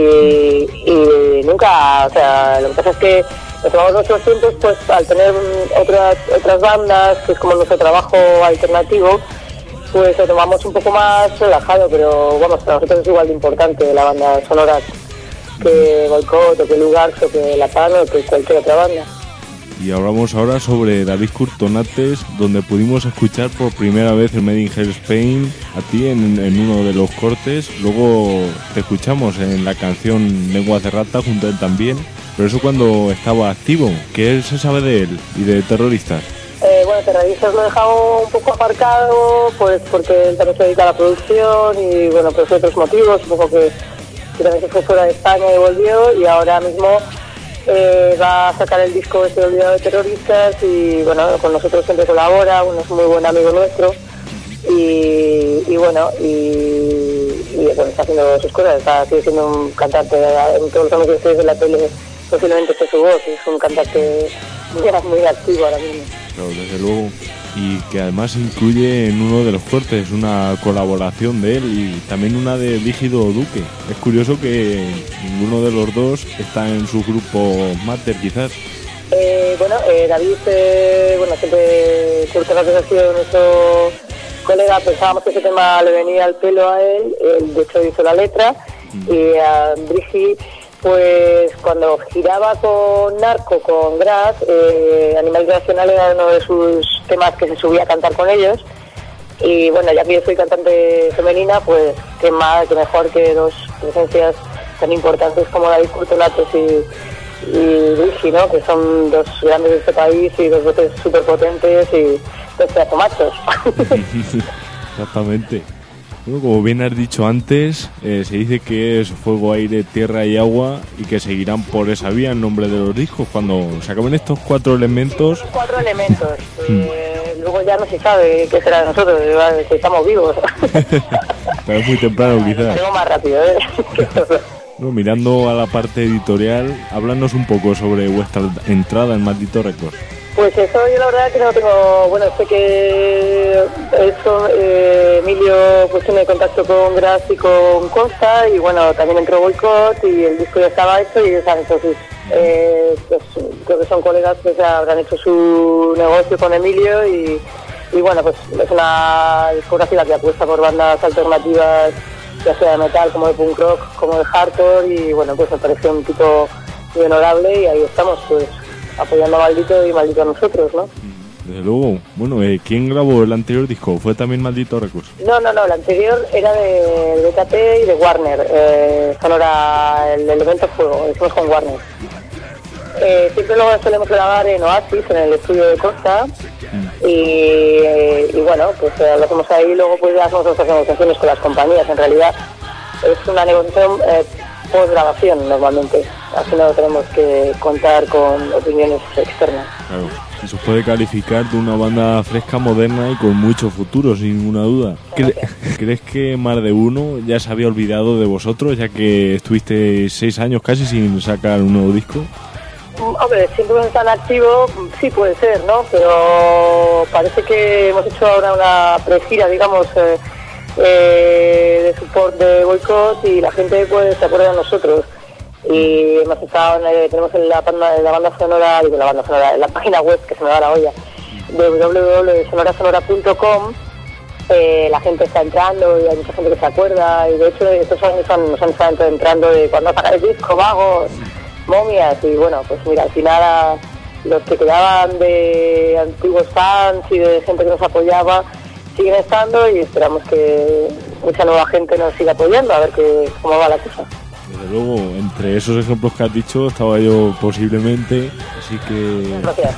y nunca, o sea, lo que pasa es que nos tomamos nuestros tiempos, pues al tener otras otras bandas, que es como nuestro trabajo alternativo, pues lo tomamos un poco más relajado, pero vamos, para nosotros es igual de importante la banda sonora que Boicot, o que Lugar, o que La Pan, o que cualquier otra banda. Y hablamos ahora sobre David Courtonates, donde pudimos escuchar por primera vez el Made in Hell Spain a ti en, en uno de los cortes. Luego te escuchamos en la canción Lenguas de Rata junto a él también, pero eso cuando estaba activo. ¿Qué se sabe de él y de Terroristas? Eh, bueno, Terroristas lo dejamos un poco aparcado, pues porque él también se dedica a la producción y bueno, pues otros motivos, un poco que, que también se fue fuera de España y volvió, y ahora mismo eh, va a sacar el disco este Olvidado de Terroristas, y bueno, con nosotros siempre colabora, uno es muy buen amigo nuestro, y, y bueno, y, y bueno, está haciendo sus cosas, está sigue siendo un cantante, en todos los años que estéis en la tele posiblemente esté su voz, es un cantante muy, muy activo ahora mismo. Claro, desde luego. Y que además incluye en uno de los cortes una colaboración de él y también una de Dígido Duque. Es curioso que ninguno de los dos está en su grupo Mater, quizás. Eh, bueno, eh, David, eh, bueno, siempre Courtonates ha sido nuestro colega. Pensábamos que ese tema le venía al pelo a él, él de hecho hizo la letra, mm. y a Brigi, pues cuando giraba con Narco, con Gras, eh, Animal Irracional era uno de sus temas que se subía a cantar con ellos, y bueno, ya que yo soy cantante femenina, pues qué más, qué mejor que dos presencias tan importantes como David Courtonates y, y Brigi, ¿no? Que son dos grandes de este país y dos voces súper potentes y dos pedazos machos. Exactamente. Bueno, como bien has dicho antes, eh, se dice que es fuego, aire, tierra y agua, y que seguirán por esa vía en nombre de los discos cuando se acaben estos cuatro elementos. Cuatro elementos. eh, luego ya no se sabe qué será de nosotros, si estamos vivos. Pero es muy temprano, quizás. Tengo más rápido, ¿eh? Bueno, mirando a la parte editorial, háblanos un poco sobre vuestra entrada en Maldito Records. Pues eso yo la verdad que no tengo, bueno, sé que eso, eh, Emilio pues tiene contacto con Gras y con Costa, y bueno, también entró Boicot y el disco ya estaba hecho y ellos han hecho sus, eh, pues, creo que son colegas que se habrán hecho su negocio con Emilio, y, y bueno, pues es una discográfica que apuesta por bandas alternativas, ya sea de metal, como de punk rock, como de hardcore, y bueno, pues me pareció un tipo muy honorable, y ahí estamos, pues apoyando a Maldito y Maldito a nosotros, ¿no? Desde luego. Bueno, eh, ¿quién grabó el anterior disco? ¿Fue también Maldito Records? No, no, no, el anterior era de B K T y de Warner, eh, sonora el Elemento Fuego, lo hicimos con Warner. Eh, siempre luego solemos grabar en Oasis, en el estudio de Costa, mm. y, eh, y bueno, pues eh, lo hacemos ahí, luego pues hacemos nuestras negociaciones con las compañías. En realidad es una negociación eh, post grabación normalmente, así no tenemos que contar con opiniones externas. Claro, eso puede calificar de una banda fresca, moderna y con mucho futuro, sin ninguna duda. ¿Cre- ¿Crees que más de uno ya se había olvidado de vosotros, ya que estuviste seis años casi sin sacar un nuevo disco? Hombre, siempre no tan activo, sí puede ser, ¿no? Pero parece que hemos hecho ahora una pregira, digamos, eh, eh, de support de boicot y la gente pues se acuerda de nosotros. Y hemos estado, en, eh, tenemos en la, banda, en la banda sonora, digo la banda sonora, en la página web que se me da la olla, de doble u doble u doble punto sonora sonora punto com. Eh, la gente está entrando y hay mucha gente que se acuerda, y de hecho estos años han, nos han estado entrando de cuando sacar el disco, vagos, momias, y bueno, pues mira, al final a los que quedaban de antiguos fans y de gente que nos apoyaba siguen estando, y esperamos que mucha nueva gente nos siga apoyando, a ver que, cómo va la cosa. Desde luego, entre esos ejemplos que has dicho estaba yo posiblemente, así que... Gracias.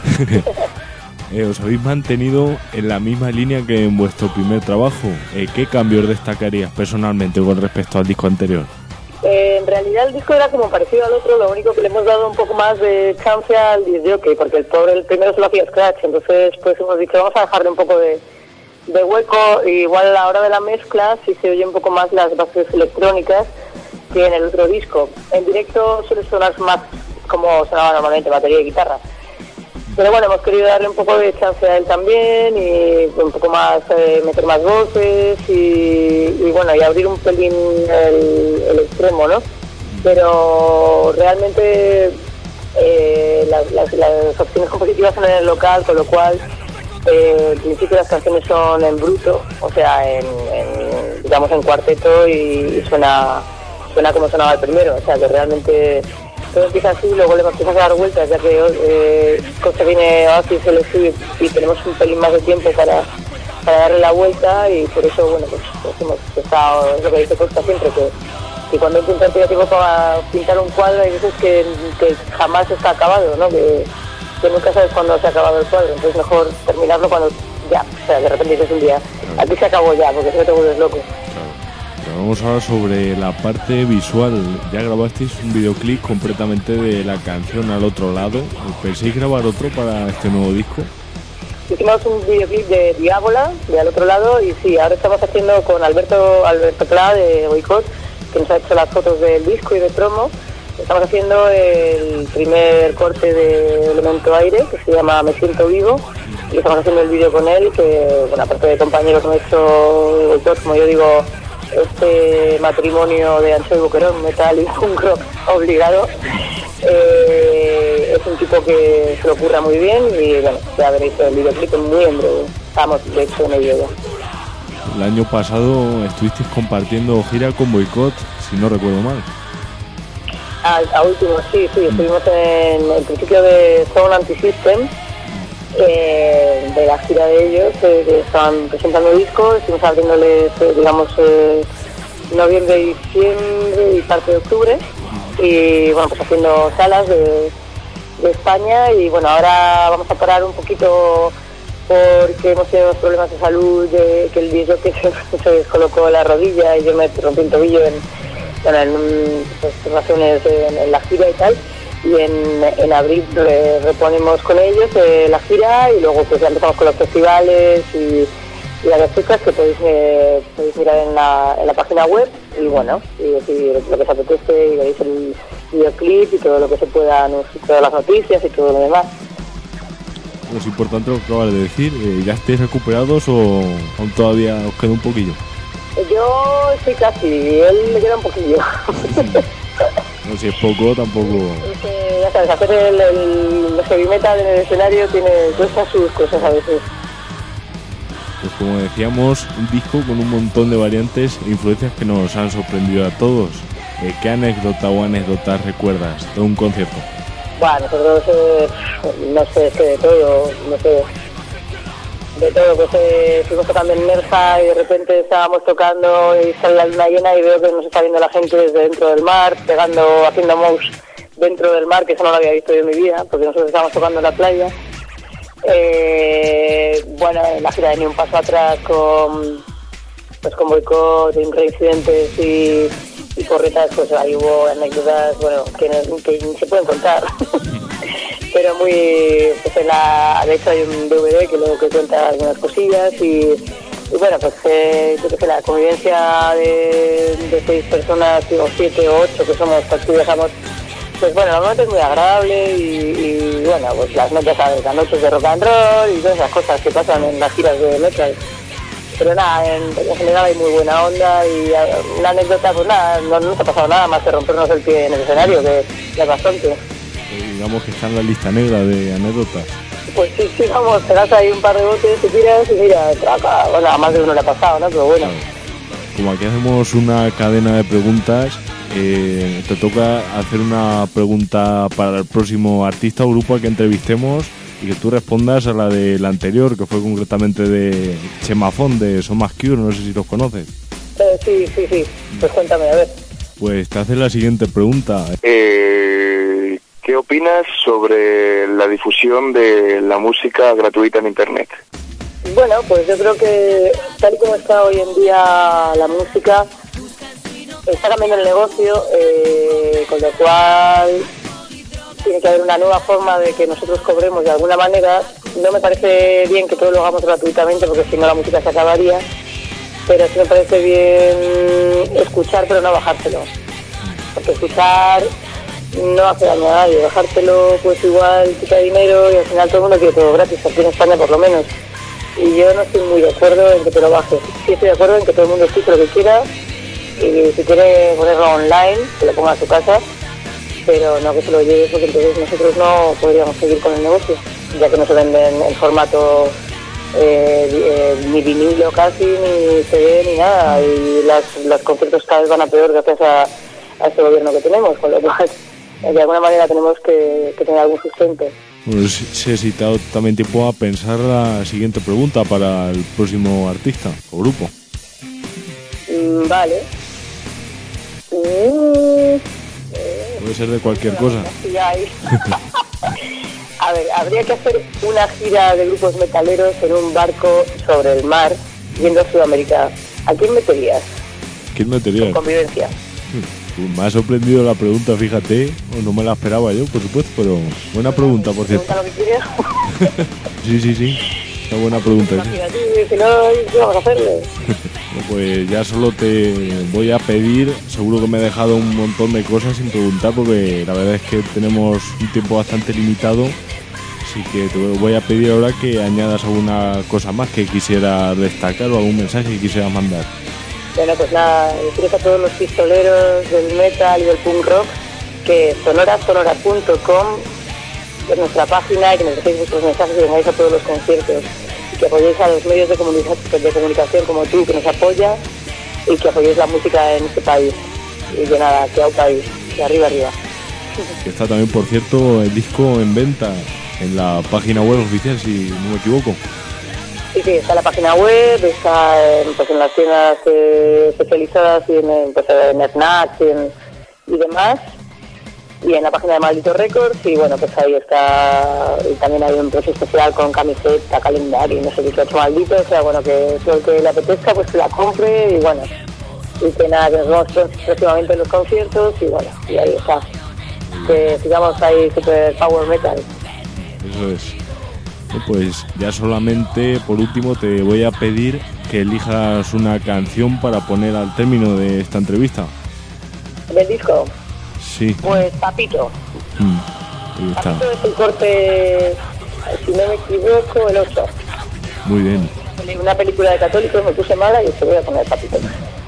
Eh, os habéis mantenido en la misma línea que en vuestro primer trabajo. Eh, ¿Qué cambios destacarías personalmente con respecto al disco anterior? Eh, en realidad el disco era como parecido al otro, lo único que le hemos dado un poco más de chance al disc jockey, porque el pobre el primero se lo hacía scratch, entonces pues hemos dicho vamos a dejarle un poco de, de hueco, y igual a la hora de la mezcla sí se oye un poco más las bases electrónicas que en el otro disco. En directo suele sonar más como sonaba normalmente, batería y guitarra. Pero bueno, hemos querido darle un poco de chance a él también, y un poco más, eh, meter más voces y, y bueno, y abrir un pelín el, el extremo, ¿no? Pero realmente eh, las, las, las opciones compositivas son en el local, con lo cual eh, en principio las canciones son en bruto, o sea, en, en digamos en cuarteto, y, y suena, suena como sonaba el primero, o sea que realmente... Todo empieza así, luego le empiezas a dar vueltas, ya que eh, Costa viene así, se le sube y tenemos un pelín más de tiempo para, para darle la vuelta, y por eso, bueno, pues, pues hemos estado, es lo que dice Costa siempre, que, que cuando intentas tirar tiempo para pintar un cuadro hay veces que, que jamás está acabado, ¿no? Que, que nunca sabes cuándo se ha acabado el cuadro, entonces mejor terminarlo cuando ya, o sea, de repente dices un día, aquí se acabó ya, porque si no te vuelves loco. Vamos ahora sobre la parte visual. Ya grabasteis un videoclip completamente de la canción Al Otro Lado. ¿Pensáis grabar otro para este nuevo disco? Hicimos un videoclip de Diábola, de Al Otro Lado, y sí, ahora estamos haciendo con Alberto Alberto Pla de Boicot, que nos ha hecho las fotos del disco y de promo. Estamos haciendo el primer corte de Elemento Aire, que se llama Me Siento Vivo, y estamos haciendo el vídeo con él, que, bueno, aparte de compañeros que hemos hecho Boicot, como yo digo, este matrimonio de Ancho y Boquerón, metal y punk rock obligado, eh, es un tipo que se lo ocurra muy bien, y bueno, ya veréis el videoclip muy en breve, estamos de hecho en ello ya. El año pasado estuvisteis compartiendo gira con Boicot, si no recuerdo mal. A, a último, sí, sí, estuvimos en el principio de Zone Anti-System, eh, de la gira de ellos, eh, que estaban presentando discos, estuvimos abriéndoles, eh, digamos, eh, noviembre, diciembre y parte de octubre, y bueno, pues haciendo salas de, de España, y bueno, ahora vamos a parar un poquito porque hemos tenido unos problemas de salud, de que el disco que se, se descolocó la rodilla y yo me rompí un tobillo en, bueno, en pues, razones en, en la gira y tal. Y en, en abril re, reponemos con ellos eh, la gira, y luego pues ya empezamos con los festivales y, y las fechas que podéis, eh, podéis mirar en la, en la página web, y bueno, y decir lo que os apetece, y veréis el videoclip y todo lo que se pueda, todas las noticias y todo lo demás. Lo es importante lo que acabas de decir, eh, ¿ya estáis recuperados o aún todavía os queda un poquillo? Yo estoy casi, él le queda un poquillo. No, si es poco, tampoco... Eh, ya sabes, hacer el, el heavy metal en el escenario tiene cuesta sus cosas a veces. Pues como decíamos, un disco con un montón de variantes e influencias que nos han sorprendido a todos. Eh, ¿Qué anécdota o anécdotas recuerdas de un concierto? Bueno, nosotros, eh, no sé, es que de todo, no sé, de todo, pues eh, estuvimos tocando en Nerja y de repente estábamos tocando y sale la luna llena y veo que nos está viendo la gente desde dentro del mar, pegando, haciendo mouse dentro del mar, que eso no lo había visto yo en mi vida, porque nosotros estábamos tocando en la playa. Eh, bueno, en la gira de Ni un Paso Atrás con, pues con Boicot, en Reincidentes y, y Porretas, pues ahí hubo anécdotas, bueno, que, no, que ni se pueden contar. Pero muy, pues en la, de hecho hay un D V D que luego que cuenta algunas cosillas y, y bueno, pues eh, yo creo que la convivencia de, de seis personas, o siete o ocho que somos, que viajamos Pues bueno, normalmente es muy agradable y, y bueno, pues las noches, ¿sabes? Las noches de rock and roll y todas esas cosas que pasan en las giras de metal. Pero nada, en, en general hay muy buena onda y uh, una anécdota, pues nada, no nos ha pasado nada más que rompernos el pie en el escenario, que ya es bastante. Eh, digamos que está en la lista negra de anécdotas. Pues sí, sí, vamos, te das ahí un par de botes, te tiras y mira, traca. Bueno, a más de uno le ha pasado, ¿no? Pero bueno. Como aquí hacemos una cadena de preguntas, eh, te toca hacer una pregunta para el próximo artista o grupo al que entrevistemos y que tú respondas a la de la anterior, que fue concretamente de Chemafón, de Somas Cure, no sé si los conoces. Eh, sí, sí, sí, pues cuéntame, a ver. Pues te hace la siguiente pregunta. Eh, ¿Qué opinas sobre la difusión de la música gratuita en Internet? Bueno, pues yo creo que tal y como está hoy en día la música, está cambiando el negocio, eh, con lo cual tiene que haber una nueva forma de que nosotros cobremos de alguna manera. No me parece bien que todo lo hagamos gratuitamente porque si no la música se acabaría, pero sí me parece bien escuchar pero no bajárselo, porque escuchar no hace daño a nadie, bajártelo pues igual quita dinero y al final todo el mundo quiere todo gratis, aquí en España por lo menos. Y yo no estoy muy de acuerdo en que te lo bajes. Sí estoy de acuerdo en que todo el mundo escuche lo que quiera y si quiere ponerlo online, que lo ponga a su casa, pero no que se lo lleve porque entonces nosotros no podríamos seguir con el negocio, ya que no se venden en formato eh, eh, ni vinilo casi, ni C D, ni nada, y las, los conciertos cada vez van a peor gracias a, a este gobierno que tenemos, con lo cual de alguna manera tenemos que, que tener algún sustento. Bueno, se si te ha dado también tiempo a pensar la siguiente pregunta para el próximo artista o grupo. Mm, vale. Mm, Puede ser de cualquier cosa. Sí, hay. A ver, habría que hacer una gira de grupos metaleros en un barco sobre el mar yendo a Sudamérica. ¿A quién meterías? ¿Quién meterías? En convivencia. Pues me ha sorprendido la pregunta, fíjate, o no me la esperaba yo, por supuesto, pero buena pregunta, por cierto. ¿Pregunta lo que quieres? Sí, sí, sí, una buena pregunta. Sí. Imagínate, si no, ¿qué vamos a hacerle? Pues ya solo te voy a pedir, seguro que me he dejado un montón de cosas sin preguntar, porque la verdad es que tenemos un tiempo bastante limitado, así que te voy a pedir ahora que añadas alguna cosa más que quisiera destacar o algún mensaje que quisieras mandar. Bueno, pues nada, deciros a todos los pistoleros del metal y del punk rock que sonora sonora punto com es nuestra página y que nos dejéis vuestros mensajes y vengáis a todos los conciertos y que apoyéis a los medios de, comunica de comunicación como tú, que nos apoya, y que apoyéis la música en este país. Y que nada, que a un país, de arriba arriba. Que está también, por cierto, el disco en venta en la página web oficial, si no me equivoco. Sí, sí, está en la página web, está en, pues, en las tiendas eh, especializadas y en, pues, en snacks y, en, y demás, y en la página de Maldito Records, y bueno, pues ahí está, y también hay un precio especial con camiseta, calendario, no sé qué, que ha hecho Maldito, o sea, bueno, que todo el que le apetezca, pues que la compre, y bueno, y que nada, que nos vemos próximamente en los conciertos, y bueno, y ahí está, que sigamos ahí super power metal. Eso es. Pues ya solamente por último te voy a pedir que elijas una canción para poner al término de esta entrevista. ¿Del disco? Sí. Pues Papito. Mm, ahí está. Papito es el corte, si no me equivoco, el ocho. Muy bien. Una película de católicos, me puse mala y se voy a poner Papito.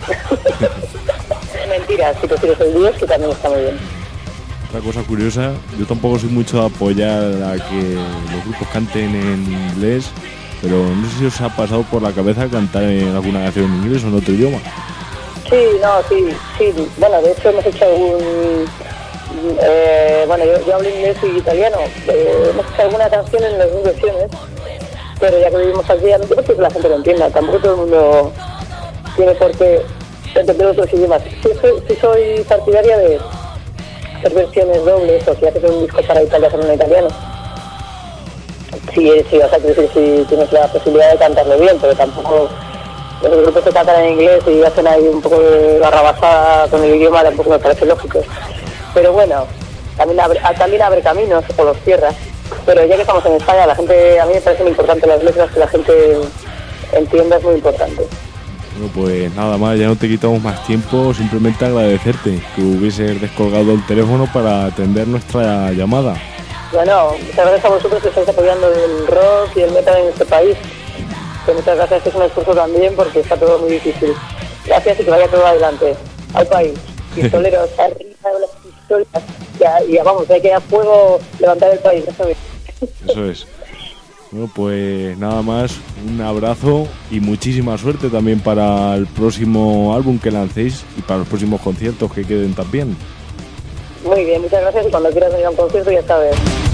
Mentira, si prefieres el Dios, que también está muy bien. Otra cosa curiosa, yo tampoco soy mucho de apoyar a que los grupos canten en inglés, pero no sé si os ha pasado por la cabeza cantar en alguna canción en inglés o en otro idioma. Sí, no, sí, sí. Bueno, de hecho hemos hecho algún... Eh, bueno, yo, yo hablo inglés y italiano. Eh, hemos hecho alguna canción en las dos versiones, pero ya que vivimos aquí, no creo que la gente lo entienda. Tampoco todo el mundo tiene por qué entender otros idiomas. Sí, soy, sí soy partidaria de hacer versiones dobles, o si haces un disco para Italia, hacer un italiano. Sí, sí, o sea, que decir, si tienes la posibilidad de cantarlo bien, pero tampoco los grupos que cantan en inglés y hacen ahí un poco de barrabasada con el idioma, tampoco me parece lógico. Pero bueno, también abre, también abre caminos o los cierra. Pero ya que estamos en España, la gente, a mí me parece muy importante las letras, que la gente entienda, es muy importante. Bueno, pues nada más, ya no te quitamos más tiempo, simplemente agradecerte que hubieses descolgado el teléfono para atender nuestra llamada. Bueno, muchas gracias a vosotros que estáis apoyando el rock y el metal en este país. Que muchas gracias, que es un esfuerzo también porque está todo muy difícil. Gracias y que vaya todo adelante. Al país. Pistoleros, arriba las pistolas. Ya, ya vamos, hay que a fuego levantar el país. Eso es. Eso es. Bueno, pues nada más, un abrazo y muchísima suerte también para el próximo álbum que lancéis y para los próximos conciertos que queden también. Muy bien, muchas gracias y cuando quieras venir a un concierto ya sabes.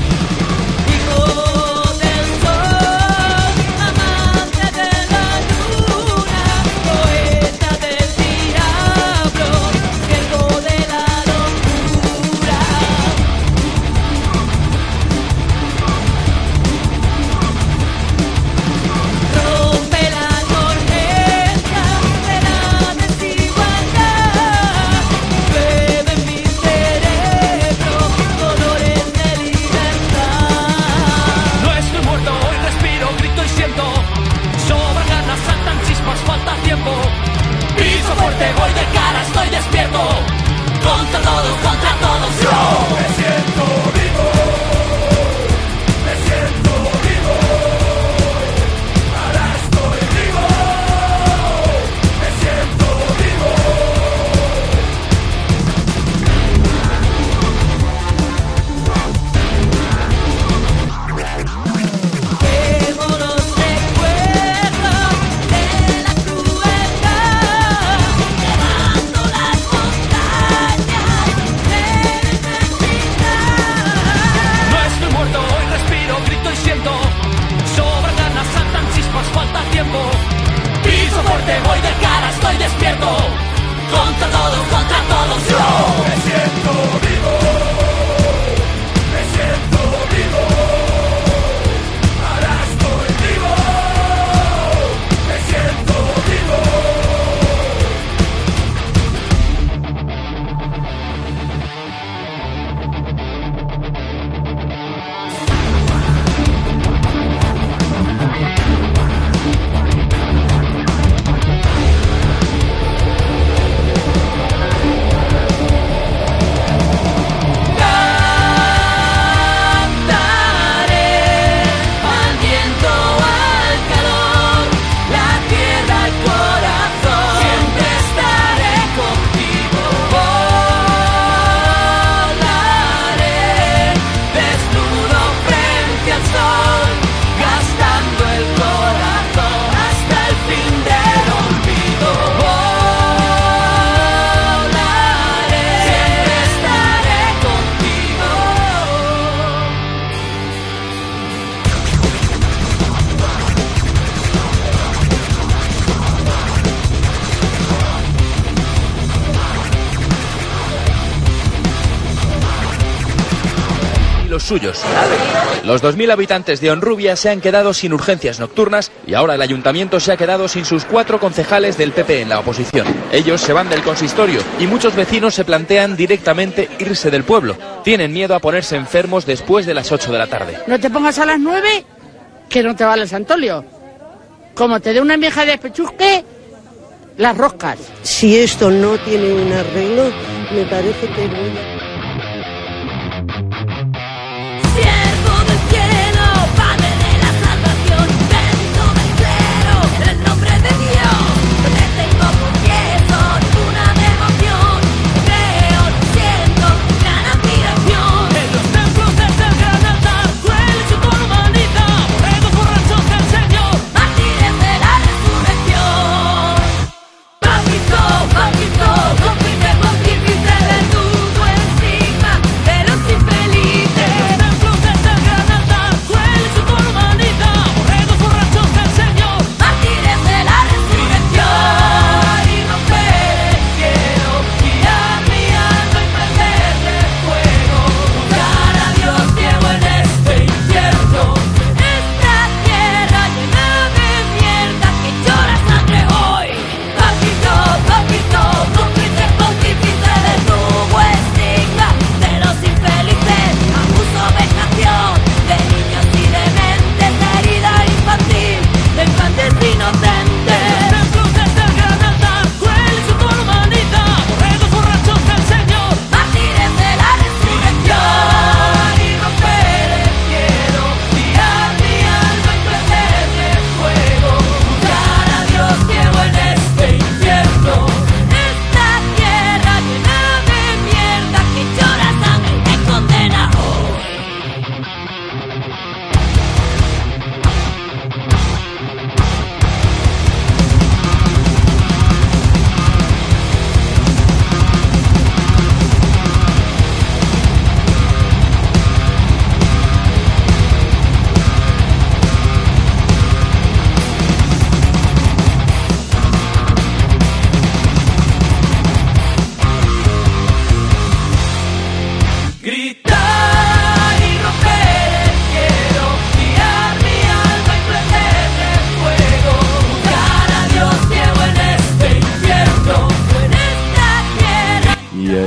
Voy de cara, estoy despierto. Contra todo, contra todos. Yo me siento vivo. Me siento vivo. Ahora estoy vivo. Me siento vivo. Quemo los recuerdos de la crueldad. Falta tiempo, piso fuerte, voy de cara, estoy despierto. Contra todo, contra todos. Yo me siento vivo. Me siento vivo. Ahora estoy vivo. Me siento vivo. Suyos. Los dos mil habitantes de Honrubia se han quedado sin urgencias nocturnas y ahora el ayuntamiento se ha quedado sin sus cuatro concejales del P P en la oposición. Ellos se van del consistorio y muchos vecinos se plantean directamente irse del pueblo. Tienen miedo a ponerse enfermos después de las ocho de la tarde. No te pongas a las nueve, que no te vale el Santolio. Como te dé una vieja de pechusque, las roscas. Si esto no tiene un arreglo, me parece que no. Siervo del cielo, Padre de la salvación, bendito del clero, en el nombre de Dios, no te tengo confieso, ninguna devoción, creo, siento, gran admiración. En los templos desde el gran altar, duele su humanita, borregos borrachos del Señor, mártires de la resurrección. Papito, papito, confirme, pontífice de tu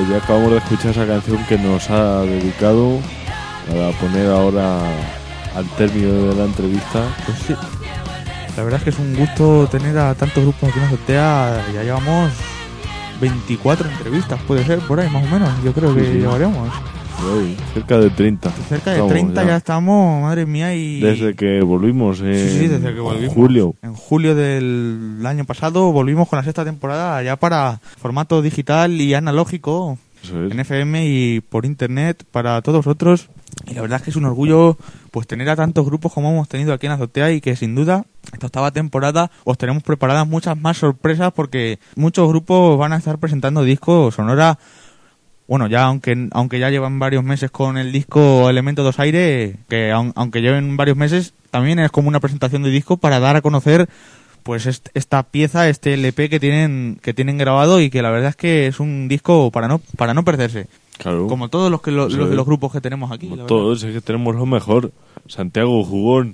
pues ya acabamos de escuchar esa canción que nos ha dedicado para poner ahora al término de la entrevista. Pues sí. La verdad es que es un gusto tener a tantos grupos aquí en la azotea. Ya llevamos veinticuatro entrevistas, puede ser, por ahí más o menos. Yo creo que Sí, sí. llevaremos. Sí, cerca de treinta. Cerca de Estamos treinta ya. estamos, madre mía. Y Desde que volvimos en Sí, sí, desde que volvimos. julio. En julio del año pasado volvimos con la sexta temporada ya para formato digital y analógico. Eso es. En F M y por internet para todos vosotros. Y la verdad es que es un orgullo pues tener a tantos grupos como hemos tenido aquí en Azotea, y que sin duda esta octava temporada os tenemos preparadas muchas más sorpresas, porque muchos grupos van a estar presentando discos Sonora. Bueno, ya aunque aunque ya llevan varios meses con el disco Elemento dos Aire, que aun, aunque lleven varios meses, también es como una presentación de disco para dar a conocer pues est, esta pieza, este L P que tienen que tienen grabado, y que la verdad es que es un disco para no para no perderse. Claro. Como todos los que lo- Eso los de es. los grupos que tenemos aquí. la verdad. Todos, es que tenemos lo mejor. Santiago Jugón.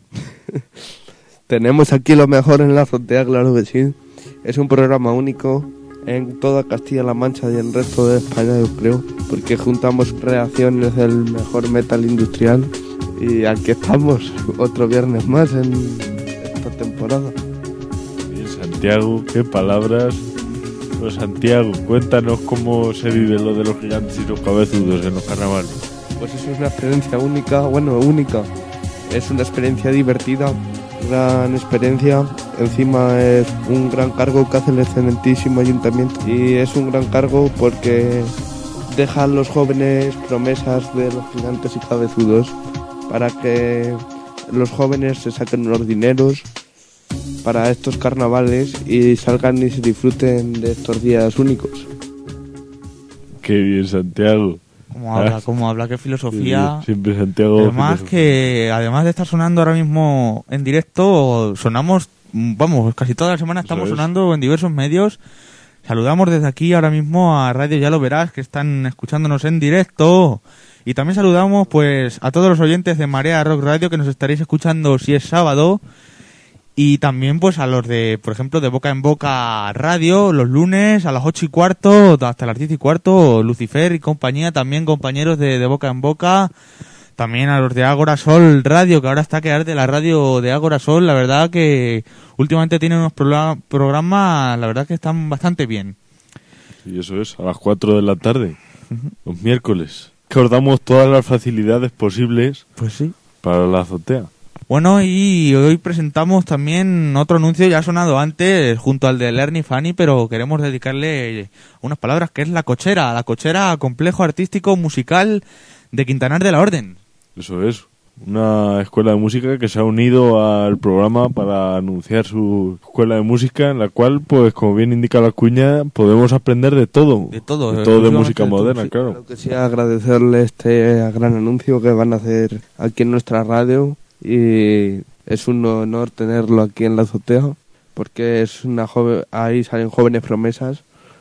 Tenemos aquí lo mejor en la azotea, claro que sí. Es un programa único en toda Castilla-La Mancha y en el resto de España, yo creo, porque juntamos reacciones del mejor metal industrial, y aquí estamos otro viernes más en esta temporada. Bien, Santiago, qué palabras. Pues Santiago, cuéntanos cómo se vive lo de los gigantes y los cabezudos en los carnavales. Pues eso es una experiencia única, bueno, única. Es una experiencia divertida, gran experiencia. Encima es un gran cargo que hace el excelentísimo ayuntamiento, y es un gran cargo porque deja a los jóvenes promesas de los gigantes y cabezudos para que los jóvenes se saquen unos dineros para estos carnavales y salgan y se disfruten de estos días únicos. Qué bien, Santiago. Cómo habla, Ah, cómo habla, qué filosofía. sí, siempre Santiago. Además filosofía. que, además de estar sonando ahora mismo en directo, sonamos, mm, vamos, casi toda la semana estamos Eso es. sonando en diversos medios. Saludamos desde aquí ahora mismo a Radio Ya Lo Verás, que están escuchándonos en directo. Y también saludamos pues a todos los oyentes de Marea Rock Radio, que nos estaréis escuchando si es sábado. Y también pues a los de, por ejemplo, de Boca en Boca Radio, los lunes a las ocho y cuarto hasta las diez y cuarto, Lucifer y compañía, también compañeros de, de Boca en Boca. También a los de Ágora Sol Radio, que ahora está que arde la radio de Ágora Sol. La verdad que últimamente tienen unos prola- programas, la verdad que están bastante bien. Y eso es, a las cuatro de la tarde, los miércoles. Que os damos todas las facilidades posibles Pues sí. para la azotea. Bueno, y hoy presentamos también otro anuncio ya sonado antes, junto al de Lerny Fanny, pero queremos dedicarle unas palabras, que es La Cochera, La Cochera, complejo artístico musical de Quintanar de la Orden. Eso es, una escuela de música que se ha unido al programa para anunciar su escuela de música, en la cual, pues como bien indica la cuña, podemos aprender de todo. De todo, de, todo de exclusivamente música de todo, moderna, sí. claro. Claro que sí, agradecerle este gran anuncio que van a hacer aquí en nuestra radio, y es un honor tenerlo aquí en la azotea, porque es una joven, ahí salen jóvenes promesas,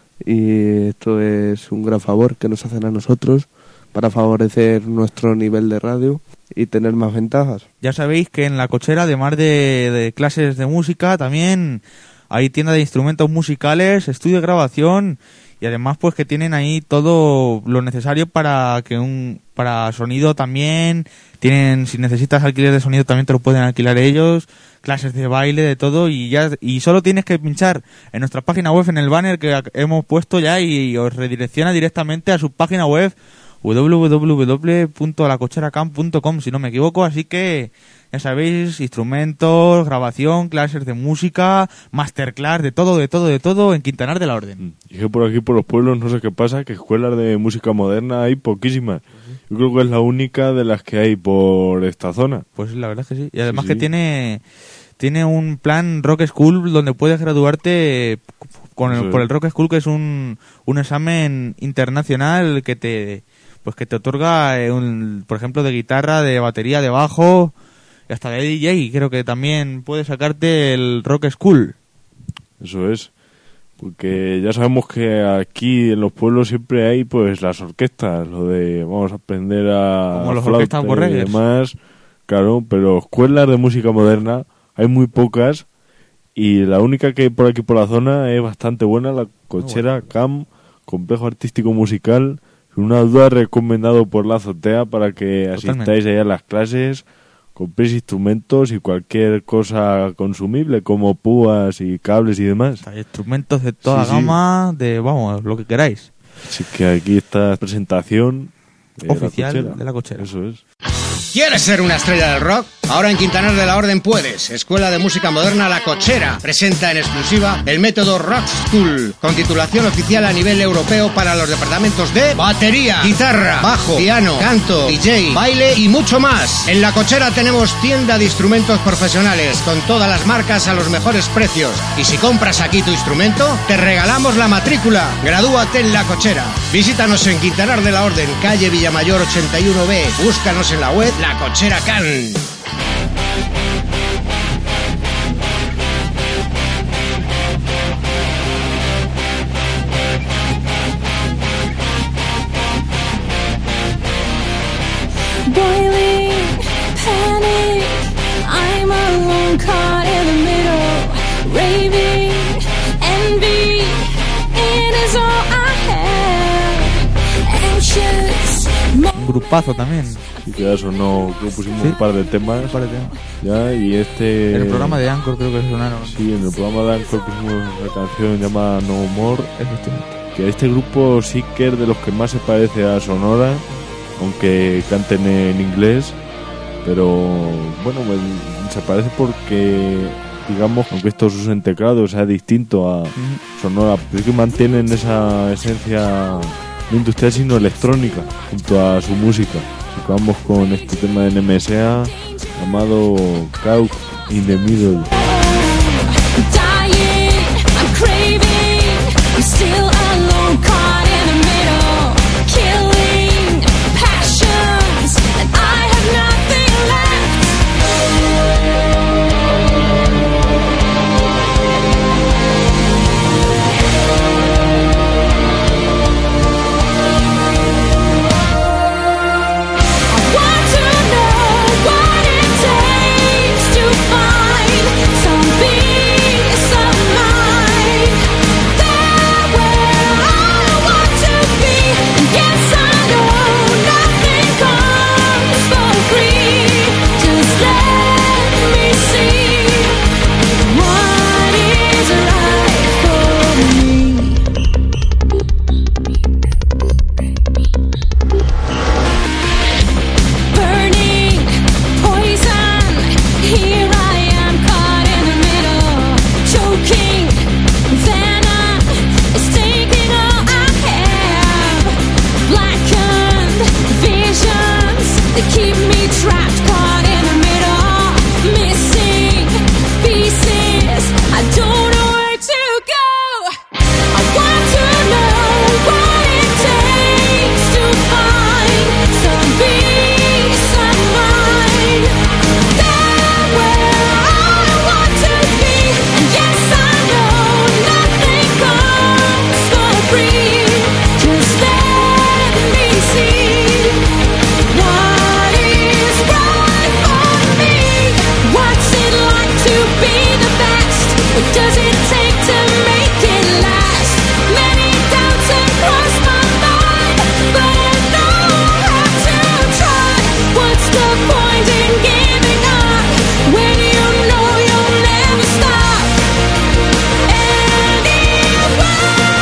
y esto es un gran favor que nos hacen a nosotros para favorecer nuestro nivel de radio y tener más ventajas. Ya sabéis que en La Cochera, además de, de clases de música, también hay tienda de instrumentos musicales, estudio de grabación, y además pues que tienen ahí todo lo necesario para que un para sonido también. Tienen, si necesitas alquiler de sonido también te lo pueden alquilar ellos, clases de baile, de todo, y ya y solo tienes que pinchar en nuestra página web, en el banner que ac- hemos puesto ya, y os redirecciona directamente a su página web w w w punto la cochera camp punto com, si no me equivoco. Así que ya sabéis, instrumentos, grabación, clases de música, masterclass, de todo, de todo, de todo en Quintanar de la Orden. Y que por aquí, por los pueblos, no sé qué pasa, que escuelas de música moderna hay poquísimas. Yo creo que es la única de las que hay por esta zona. Pues la verdad es que sí. Y además Sí, que sí. tiene tiene un plan Rock School donde puedes graduarte con el, Sí. por el Rock School, que es un, un examen internacional que te pues que te otorga, eh, un, por ejemplo, de guitarra, de batería, de bajo y hasta de D J. Creo que también puedes sacarte el Rock School. Eso es. Porque ya sabemos que aquí en los pueblos siempre hay pues las orquestas, lo de vamos a aprender a Como los flauta orquestas y borregues. demás, claro, pero escuelas de música moderna hay muy pocas, y la única que hay por aquí por la zona es bastante buena, la Cochera Camp, complejo artístico musical, sin una duda recomendado por La Azotea para que asistáis Totalmente. allá a las clases, compréis instrumentos y cualquier cosa consumible como púas y cables y demás. Hay instrumentos de toda Sí, sí. gama, de, vamos, lo que queráis. Así que aquí está presentación de Oficial la cochera. de La Cochera. Eso es. ¿Quieres ser una estrella del rock? Ahora en Quintanar de la Orden puedes. Escuela de Música Moderna La Cochera presenta en exclusiva el método Rock School, con titulación oficial a nivel europeo para los departamentos de batería, guitarra, bajo, piano, canto, D J, baile y mucho más. En La Cochera tenemos tienda de instrumentos profesionales con todas las marcas a los mejores precios. Y si compras aquí tu instrumento, te regalamos la matrícula. Gradúate en La Cochera. Visítanos en Quintanar de la Orden, calle Villamayor ochenta y uno B. Búscanos en la web La Cochera Can. Boiling panic, I'm alone caught in the middle. Raving envy, it is all I have. Anxious, Un grupazo también. Y que ya sonó, que pusimos Sí. un par de temas. Un par de temas. Ya, y este... En el programa de Anchor creo que sonaron. Sí, en el programa de Anchor pusimos una canción llamada No More. Efectivamente. Que este grupo sí que es de los que más se parece a Sonora, aunque canten en inglés. Pero bueno, pues, se parece porque, digamos, aunque estos usen teclado, sea distinto a Sonora, pero es que mantienen esa esencia no industrial sino electrónica junto a su música. Así que vamos con este tema de N M S A llamado Caught in the Middle. dying, I'm craving, I'm still alone, caught in the middle, killing passions, and I have nothing I want to know what it takes to find some peace of mind. There where I want to be. Yes, I know nothing comes for free. Just let me see what is right for me. Burning poison, here I am caught in the middle, choking, venom is taking all I have, blackened visions that keep me trapped, caught in the middle, missing pieces, I don't know where to go. I want to know what it takes to find some peace of mind. There where I want to be. And yes, I know nothing comes for free. Just let me see what is right for me. What's it like to be the best? What does it take to make it last? Many doubts have crossed my mind, but I know how to try. What's the point in giving up when you know you'll never stop? Anyway,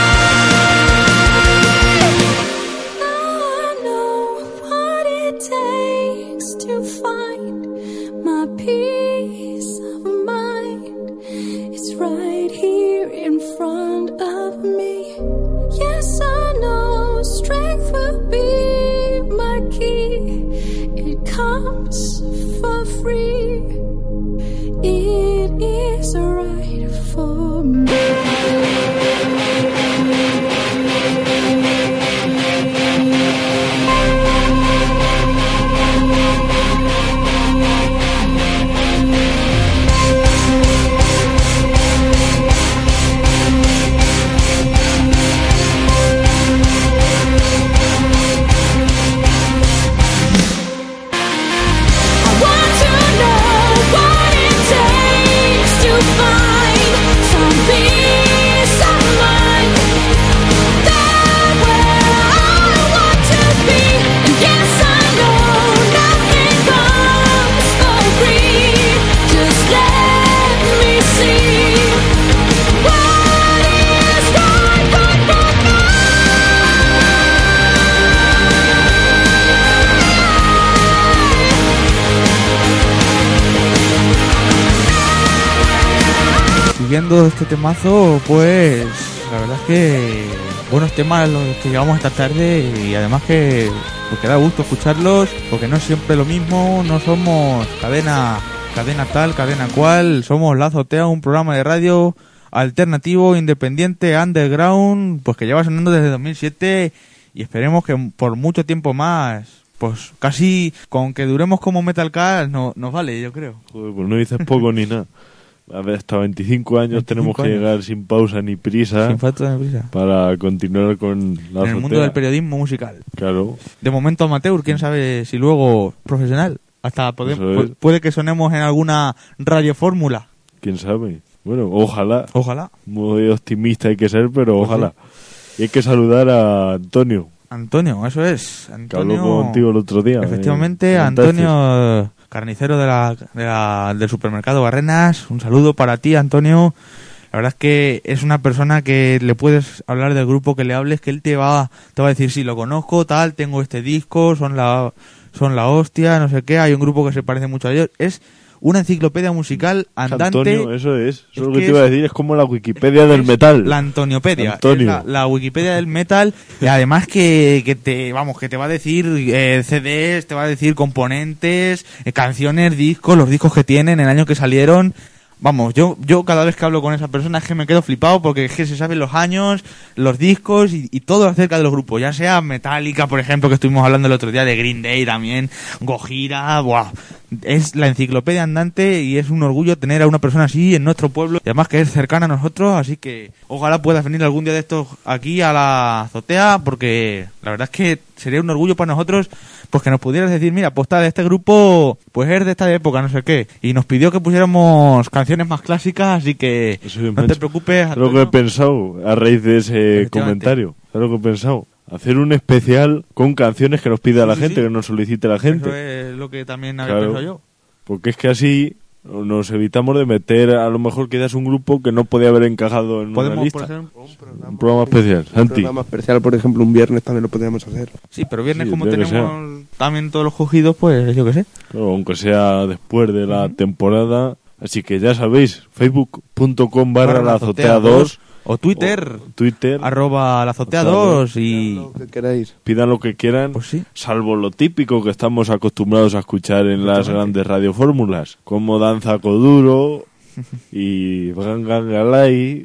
now I know what it takes to find my peace of mind. It's right here in front of me. Yes, I know strength will be my key. It comes for free. It is right for I want to know despidiendo de este temazo, pues la verdad es que buenos temas los que llevamos esta tarde y además que porque da gusto escucharlos, porque no es siempre lo mismo, no somos cadena cadena tal, cadena cual, somos La Azotea, un programa de radio alternativo, independiente, underground, pues que lleva sonando desde dos mil siete y esperemos que por mucho tiempo más. Pues casi con que duremos como Metal Cars no, nos vale, yo creo. Joder, pues no dices poco ni nada. A ver, hasta veinticinco años veinticinco tenemos que años. llegar sin pausa ni prisa. Sin falta de prisa. Para continuar con La En el Azotea. mundo del periodismo musical. Claro. De momento amateur, quién sabe si luego profesional. Hasta podemos, Eso es. pu- puede que sonemos en alguna radiofórmula. ¿Quién sabe? Bueno, ojalá. Ojalá. Muy optimista hay que ser, pero Pues ojalá. Y hay que saludar a Antonio, Antonio, eso es. que Antonio, habló contigo el otro día. efectivamente, eh, comentaste. Antonio, carnicero de la, de la- del supermercado Barrenas. Un saludo para ti, Antonio. La verdad es que es una persona que le puedes hablar del grupo que le hables, que él te va, te va a decir, sí, lo conozco, tal, tengo este disco, son la, son la hostia, no sé qué, hay un grupo que se parece mucho a ellos. Es una enciclopedia musical andante. Antonio, eso es. Eso es lo que que te iba a es- decir. Es como la Wikipedia del metal. La Antoniopedia. Antonio. Es la, la Wikipedia del metal. Y además que, que te, vamos, que te va a decir eh, C Ds, te va a decir componentes, eh, canciones, discos, los discos que tienen, el año que salieron. Vamos, yo, yo cada vez que hablo con esa persona es que me quedo flipado porque es que se saben los años, los discos y, y todo acerca de los grupos. Ya sea Metallica, por ejemplo, que estuvimos hablando el otro día, de Green Day también, Gojira, buah. Es la enciclopedia andante y es un orgullo tener a una persona así en nuestro pueblo. Y además que es cercana a nosotros, así que ojalá puedas venir algún día de estos aquí a la azotea porque la verdad es que sería un orgullo para nosotros pues que nos pudieras decir, mira, pues tal, este grupo pues es de esta época, no sé qué. Y nos pidió que pusiéramos canciones más clásicas, así que Eso es, no macho. te preocupes. Es lo que he pensado a raíz de ese comentario. Es lo que he pensado. Hacer un especial con canciones que nos pida la sí, gente, sí. que nos solicite la gente. Eso es lo que también había Claro. pensado yo. Porque es que así nos evitamos de meter a lo mejor quizás un grupo que no podía haber encajado en Podemos, una lista. por ejemplo, un programa especial. Un Santi. programa especial, por ejemplo, un viernes también lo podríamos hacer. Sí, pero viernes Sí, como el día que tenemos también todos los cogidos, pues yo qué sé. Claro, aunque sea después de la temporada. Así que ya sabéis, facebook punto com barra la azotea dos o Twitter, o Twitter arroba la azotea dos y Lo que queráis. pidan lo que quieran, pues sí. salvo lo típico que estamos acostumbrados a escuchar en las grandes radiofórmulas, como Danza Coduro y Gangangalay,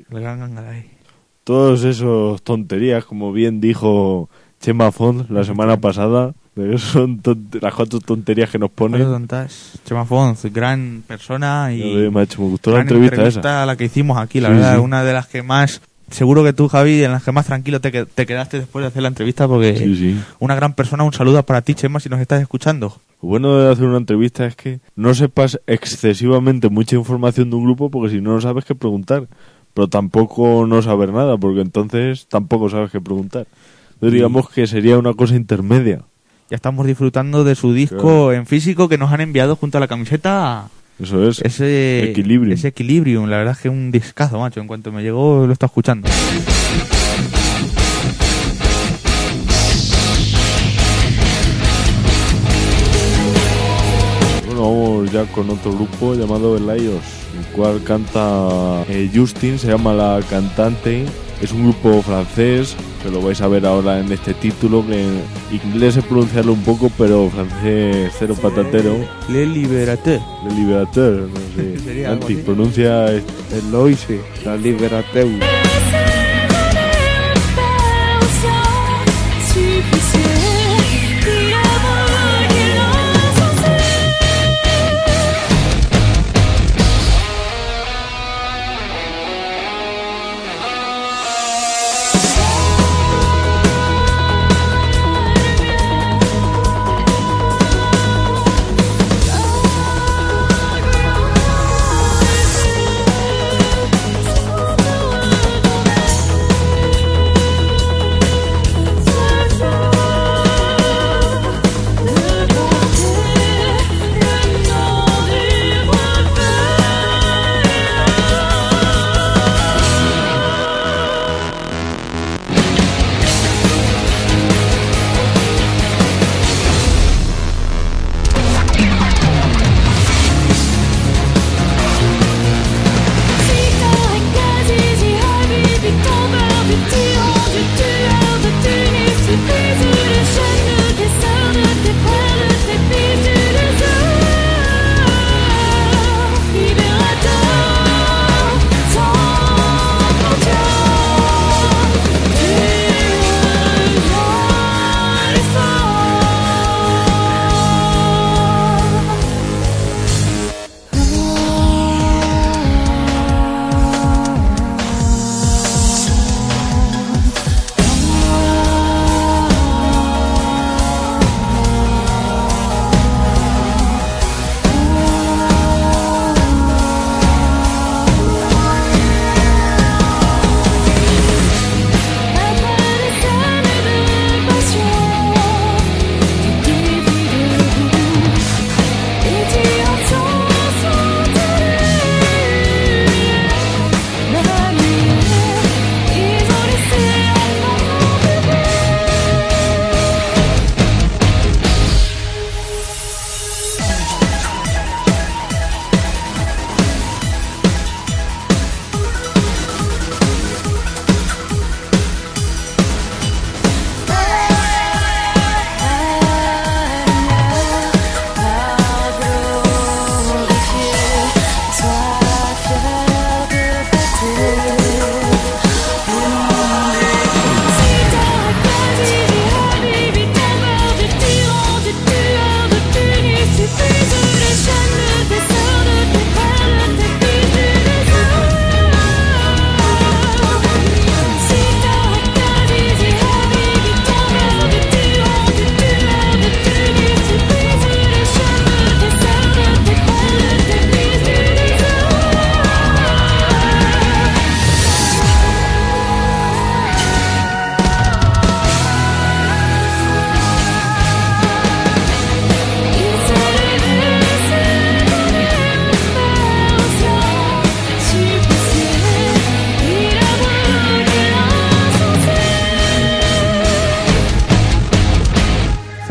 todos esos tonterías, como bien dijo Chema Font la semana pasada, de que son tont- las cuatro tonterías que nos ponen. Cuatro tontas. Chema Fons, gran persona y Joder, macho, me gustó la gran entrevista esa. a la que hicimos aquí, la Sí, verdad, sí. una de las que más, seguro que tú, Javi, en las que más tranquilo te, que- te quedaste después de hacer la entrevista porque Sí, sí. una gran persona, un saludo para ti, Chema, si nos estás escuchando. Lo bueno de hacer una entrevista es que no sepas excesivamente mucha información de un grupo, porque si no, no sabes qué preguntar. Pero tampoco no saber nada, porque entonces tampoco sabes qué preguntar. Entonces Sí. digamos que sería una cosa intermedia. Ya estamos disfrutando de su disco Claro. en físico que nos han enviado junto a la camiseta. Eso es. Ese Equilibrium. Ese Equilibrium, la verdad es que es un discazo, macho. En cuanto me llegó, lo está escuchando. Bueno, vamos ya con otro grupo llamado The Lions, el cual canta eh, Justin, se llama la cantante. Es un grupo francés, que lo vais a ver ahora en este título, que en inglés es pronunciarlo un poco, pero francés cero patatero. Le Liberateur. Le Liberateur, no sé. Sería algo Santi, así. pronuncia el Loise, la Liberateur. Thank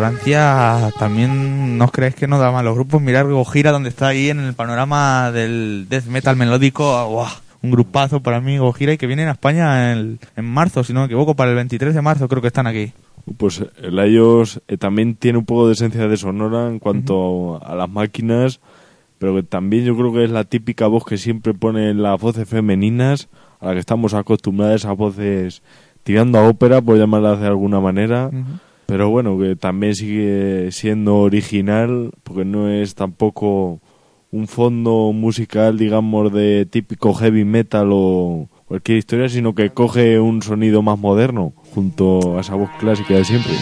Francia también no os creéis que no da mal los grupos. Mirar Gojira, donde está ahí en el panorama del death metal melódico. ¡Wow! Un grupazo para mí, Gojira, y que vienen a España en, en marzo, si no me equivoco, para el veintitrés de marzo creo que están aquí. Pues el Ayos eh, también tiene un poco de esencia de Sonora en cuanto uh-huh. a las máquinas, pero que también yo creo que es la típica voz que siempre ponen las voces femeninas, a la que estamos acostumbrados, a voces tirando a ópera, por llamarlas de alguna manera, uh-huh. pero bueno, que también sigue siendo original, porque no es tampoco un fondo musical, digamos, de típico heavy metal o cualquier historia, sino que coge un sonido más moderno junto a esa voz clásica de siempre.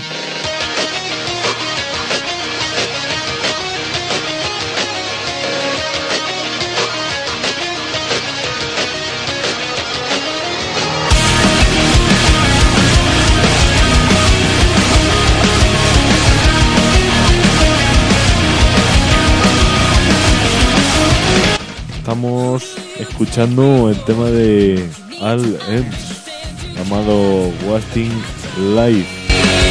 Estamos escuchando el tema de Al Ems llamado Wasting Life.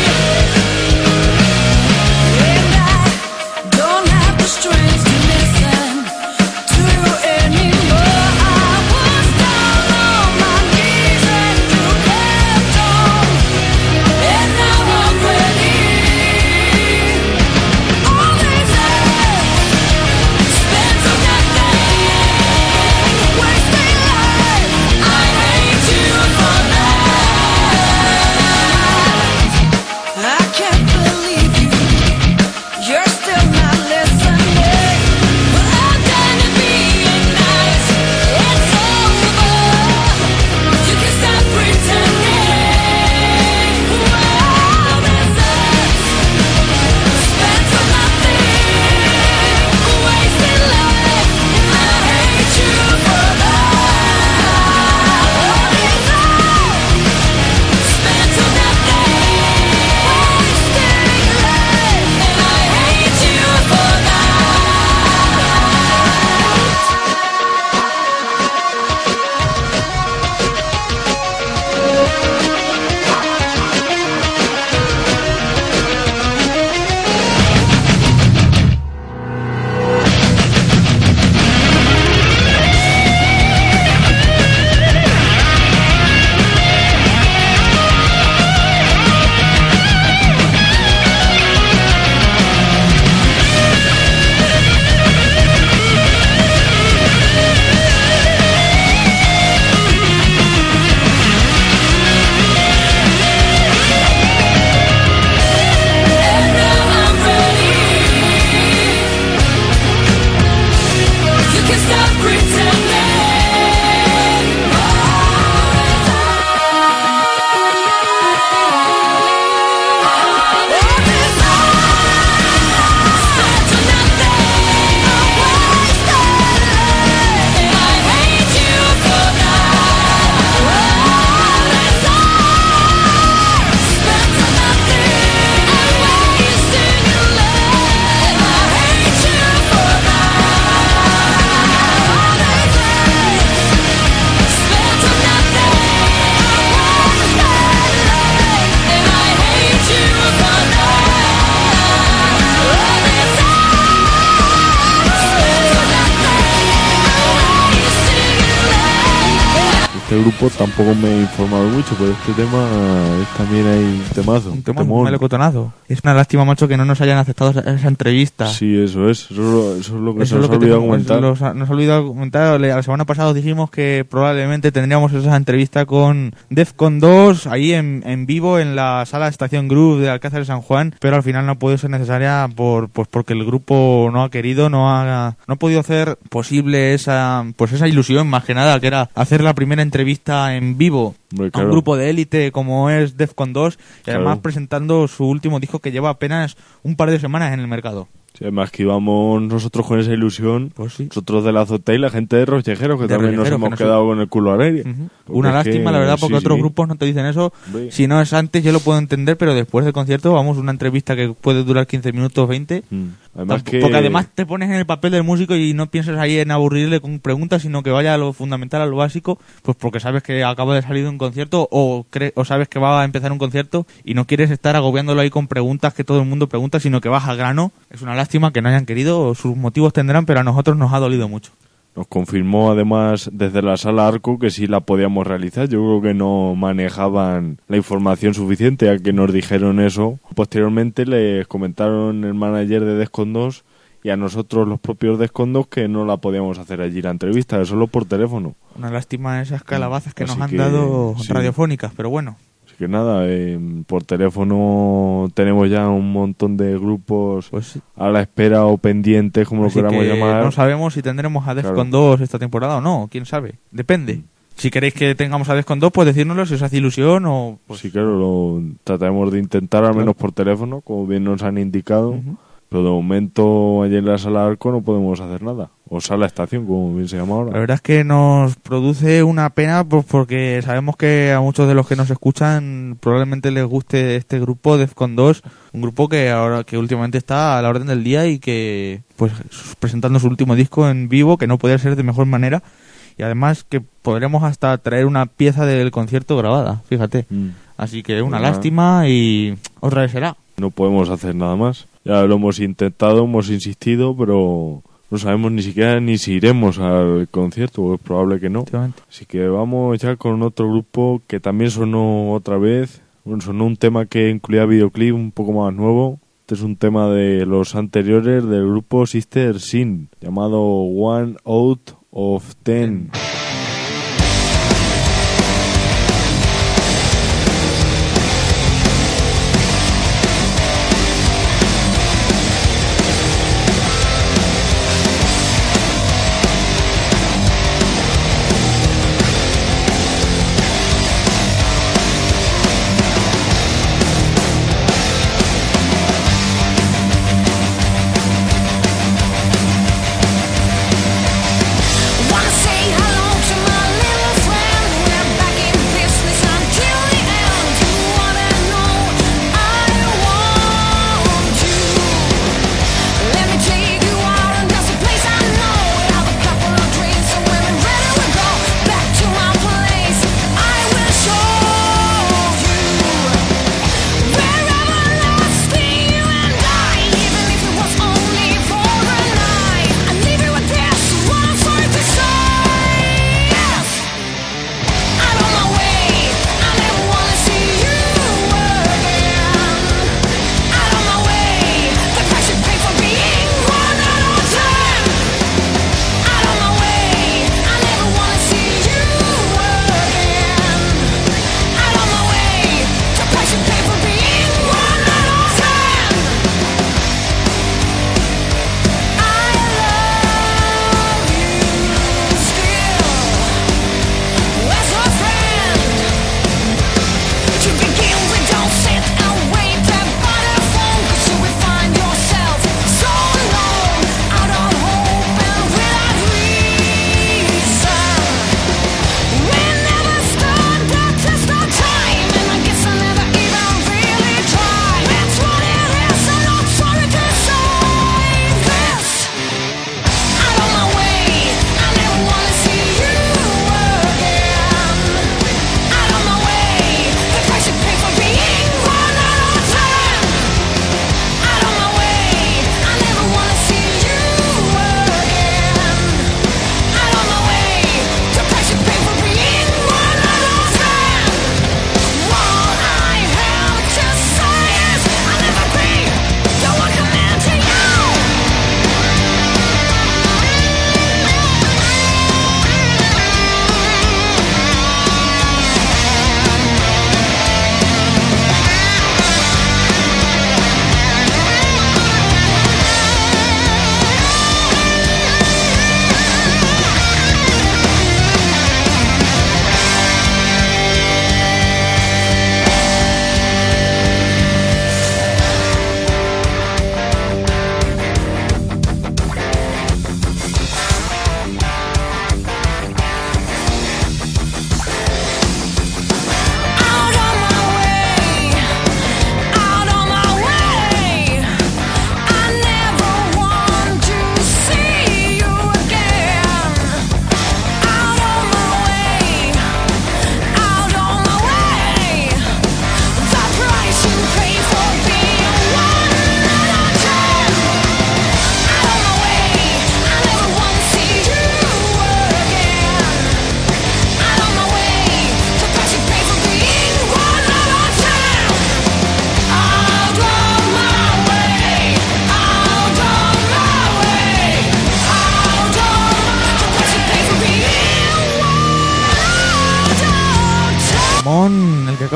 Este grupo tampoco me he informado mucho, pero este tema es también hay un temazo. Un tema un melocotonazo. Es una lástima, macho, que no nos hayan aceptado esa, esa entrevista. Sí, eso es. Eso es lo, eso es lo que eso se nos ha olvidado comentar. Nos ha olvidado comentar. La semana pasada dijimos que probablemente tendríamos esa entrevista con Defcon dos ahí en, en vivo en la sala Estación Groove de Alcázar de San Juan, pero al final no pudo ser necesaria por pues porque el grupo no ha querido, no ha, no ha podido hacer posible esa pues esa ilusión, más que nada, que era hacer la primera entrevista en vivo Hombre, a claro. un grupo de élite como es Defcon dos y Claro. además presentando su último disco que lleva apenas un par de semanas en el mercado. Sí, además que íbamos nosotros con esa ilusión, pues sí. nosotros de la azotea y la gente de Rollejero, que De también nos Rollejero, hemos que no quedado sé. con el culo al aire. Uh-huh. Una lástima, la verdad, porque sí, otros sí. grupos no te dicen eso. Hombre. Si no es antes, yo lo puedo entender, pero después del concierto, vamos, una entrevista que puede durar quince minutos, veinte, Mm. Además Tampo- que... Porque además te pones en el papel del músico y no piensas ahí en aburrirle con preguntas, sino que vaya a lo fundamental, a lo básico, pues porque sabes que acaba de salir de un concierto o, cre- o sabes que va a empezar un concierto y no quieres estar agobiándolo ahí con preguntas que todo el mundo pregunta, sino que vas al grano. Es una lástima que no hayan querido, sus motivos tendrán, pero a nosotros nos ha dolido mucho. Nos confirmó además desde la sala Arco que sí la podíamos realizar. Yo creo que no manejaban la información suficiente a que nos dijeron eso. Posteriormente les comentaron el manager de Descon dos y a nosotros los propios Descon dos que no la podíamos hacer allí la entrevista, solo por teléfono. Una lástima esas calabazas que Así nos han que, dado sí. radiofónicas, pero bueno. Así que nada, eh, por teléfono tenemos ya un montón de grupos a la espera o pendientes, como Así lo queramos que llamar. no sabemos si tendremos a Defcon Claro. dos esta temporada o no, quién sabe, depende. Si queréis que tengamos a Defcon dos, pues decírnoslo si os hace ilusión o... Pues... Sí, claro, lo trataremos de intentar al menos por teléfono, como bien nos han indicado. Pero de momento, allí en la sala Arco no podemos hacer nada. O sala estación, como bien se llama ahora. La verdad es que nos produce una pena pues porque sabemos que a muchos de los que nos escuchan probablemente les guste este grupo Defcon dos, un grupo que ahora que últimamente está a la orden del día y que pues presentando su último disco en vivo, que no podía ser de mejor manera, y además que podremos hasta traer una pieza del concierto grabada, fíjate. Mm. Así que una Pues nada. lástima y otra vez será. No podemos hacer nada más. Ya lo hemos intentado, hemos insistido, pero no sabemos ni siquiera ni si iremos al concierto, o es probable que no. Así que vamos ya con otro grupo que también sonó otra vez. Bueno, sonó un tema que incluía videoclip un poco más nuevo. Este es un tema de los anteriores del grupo Sister Sin, llamado One Out of Ten. Wanna say hello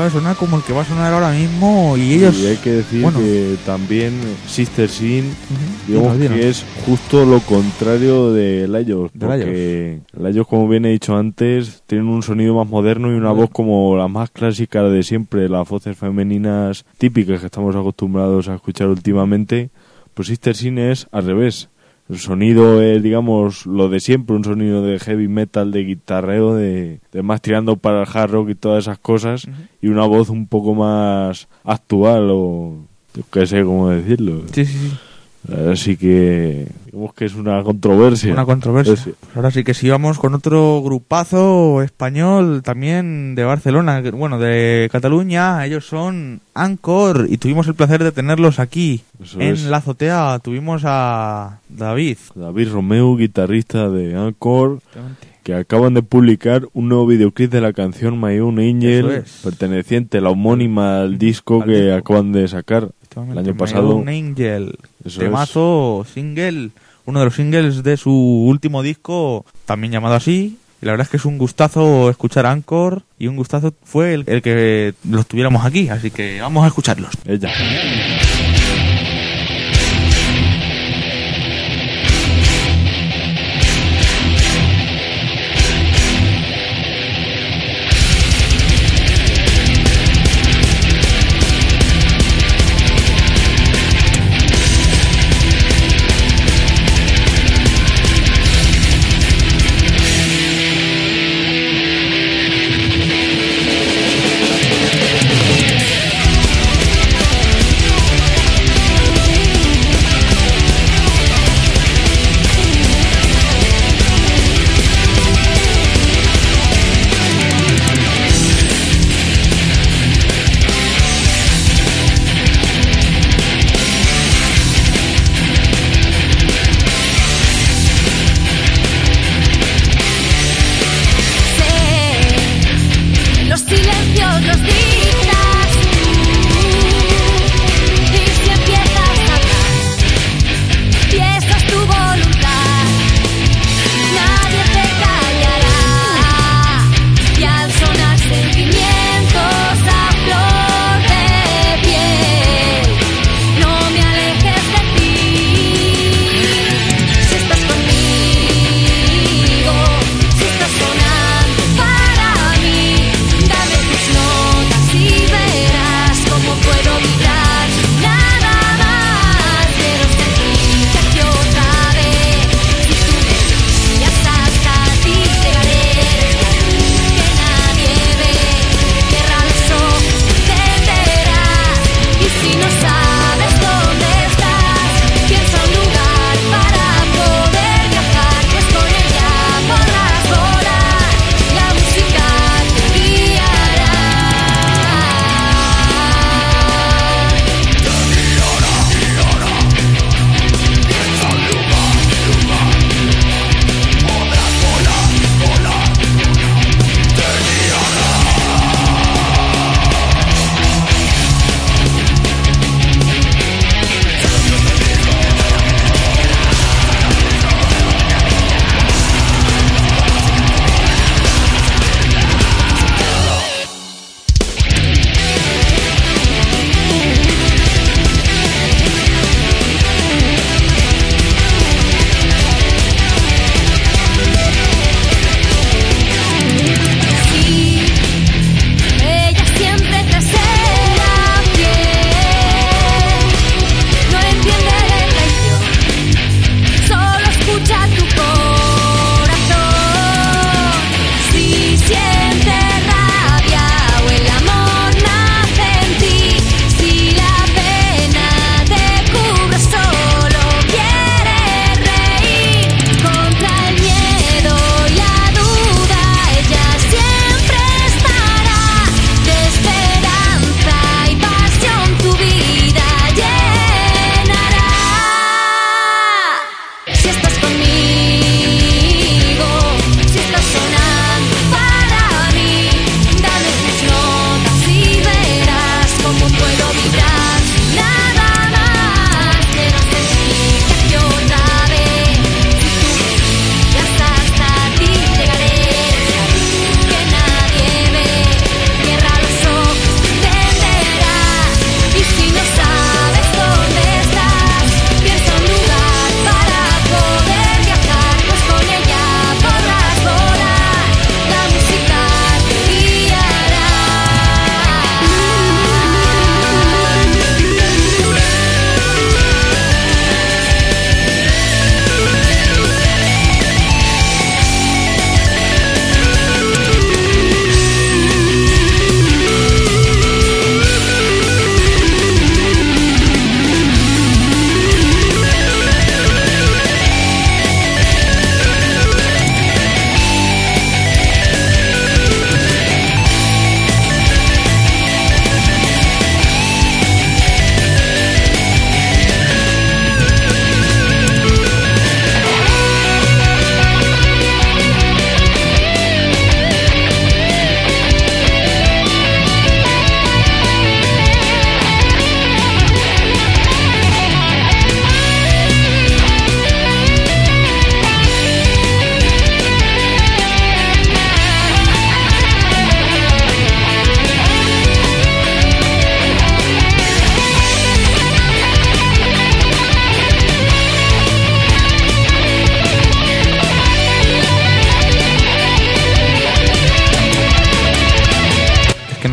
¿sabes? Suena como el que va a sonar ahora mismo y ellos... Y hay que decir bueno, que también Sister Sin, uh-huh. digamos Dinos, que dinos. es justo lo contrario de Laios, De porque Laios, como bien he dicho antes, tienen un sonido más moderno y una voz como la más clásica de siempre, las voces femeninas típicas que estamos acostumbrados a escuchar últimamente. Pues Sister Sin es al revés. El sonido es, digamos, lo de siempre, un sonido de heavy metal, de guitarreo, de, de más tirando para el hard rock y todas esas cosas, uh-huh. y una voz un poco más actual, o yo qué sé cómo decirlo. Sí, sí, sí. Así que, digamos que es una controversia. Una controversia. Pues, pues ahora sí que sí vamos con otro grupazo español, también de Barcelona, bueno, de Cataluña. Ellos son Anchor y tuvimos el placer de tenerlos aquí. Eso en es. La azotea tuvimos a David. David Romeu, guitarrista de Anchor, que acaban de publicar un nuevo videoclip de la canción My Own Angel, es. perteneciente a la homónima al disco al que disco. acaban de sacar el año pasado. My Own Angel, temazo, es. single, uno de los singles de su último disco, también llamado así. Y la verdad es que es un gustazo escuchar Anchor, y un gustazo fue el, el que los tuviéramos aquí, así que vamos a escucharlos. Ella. We'll be right back.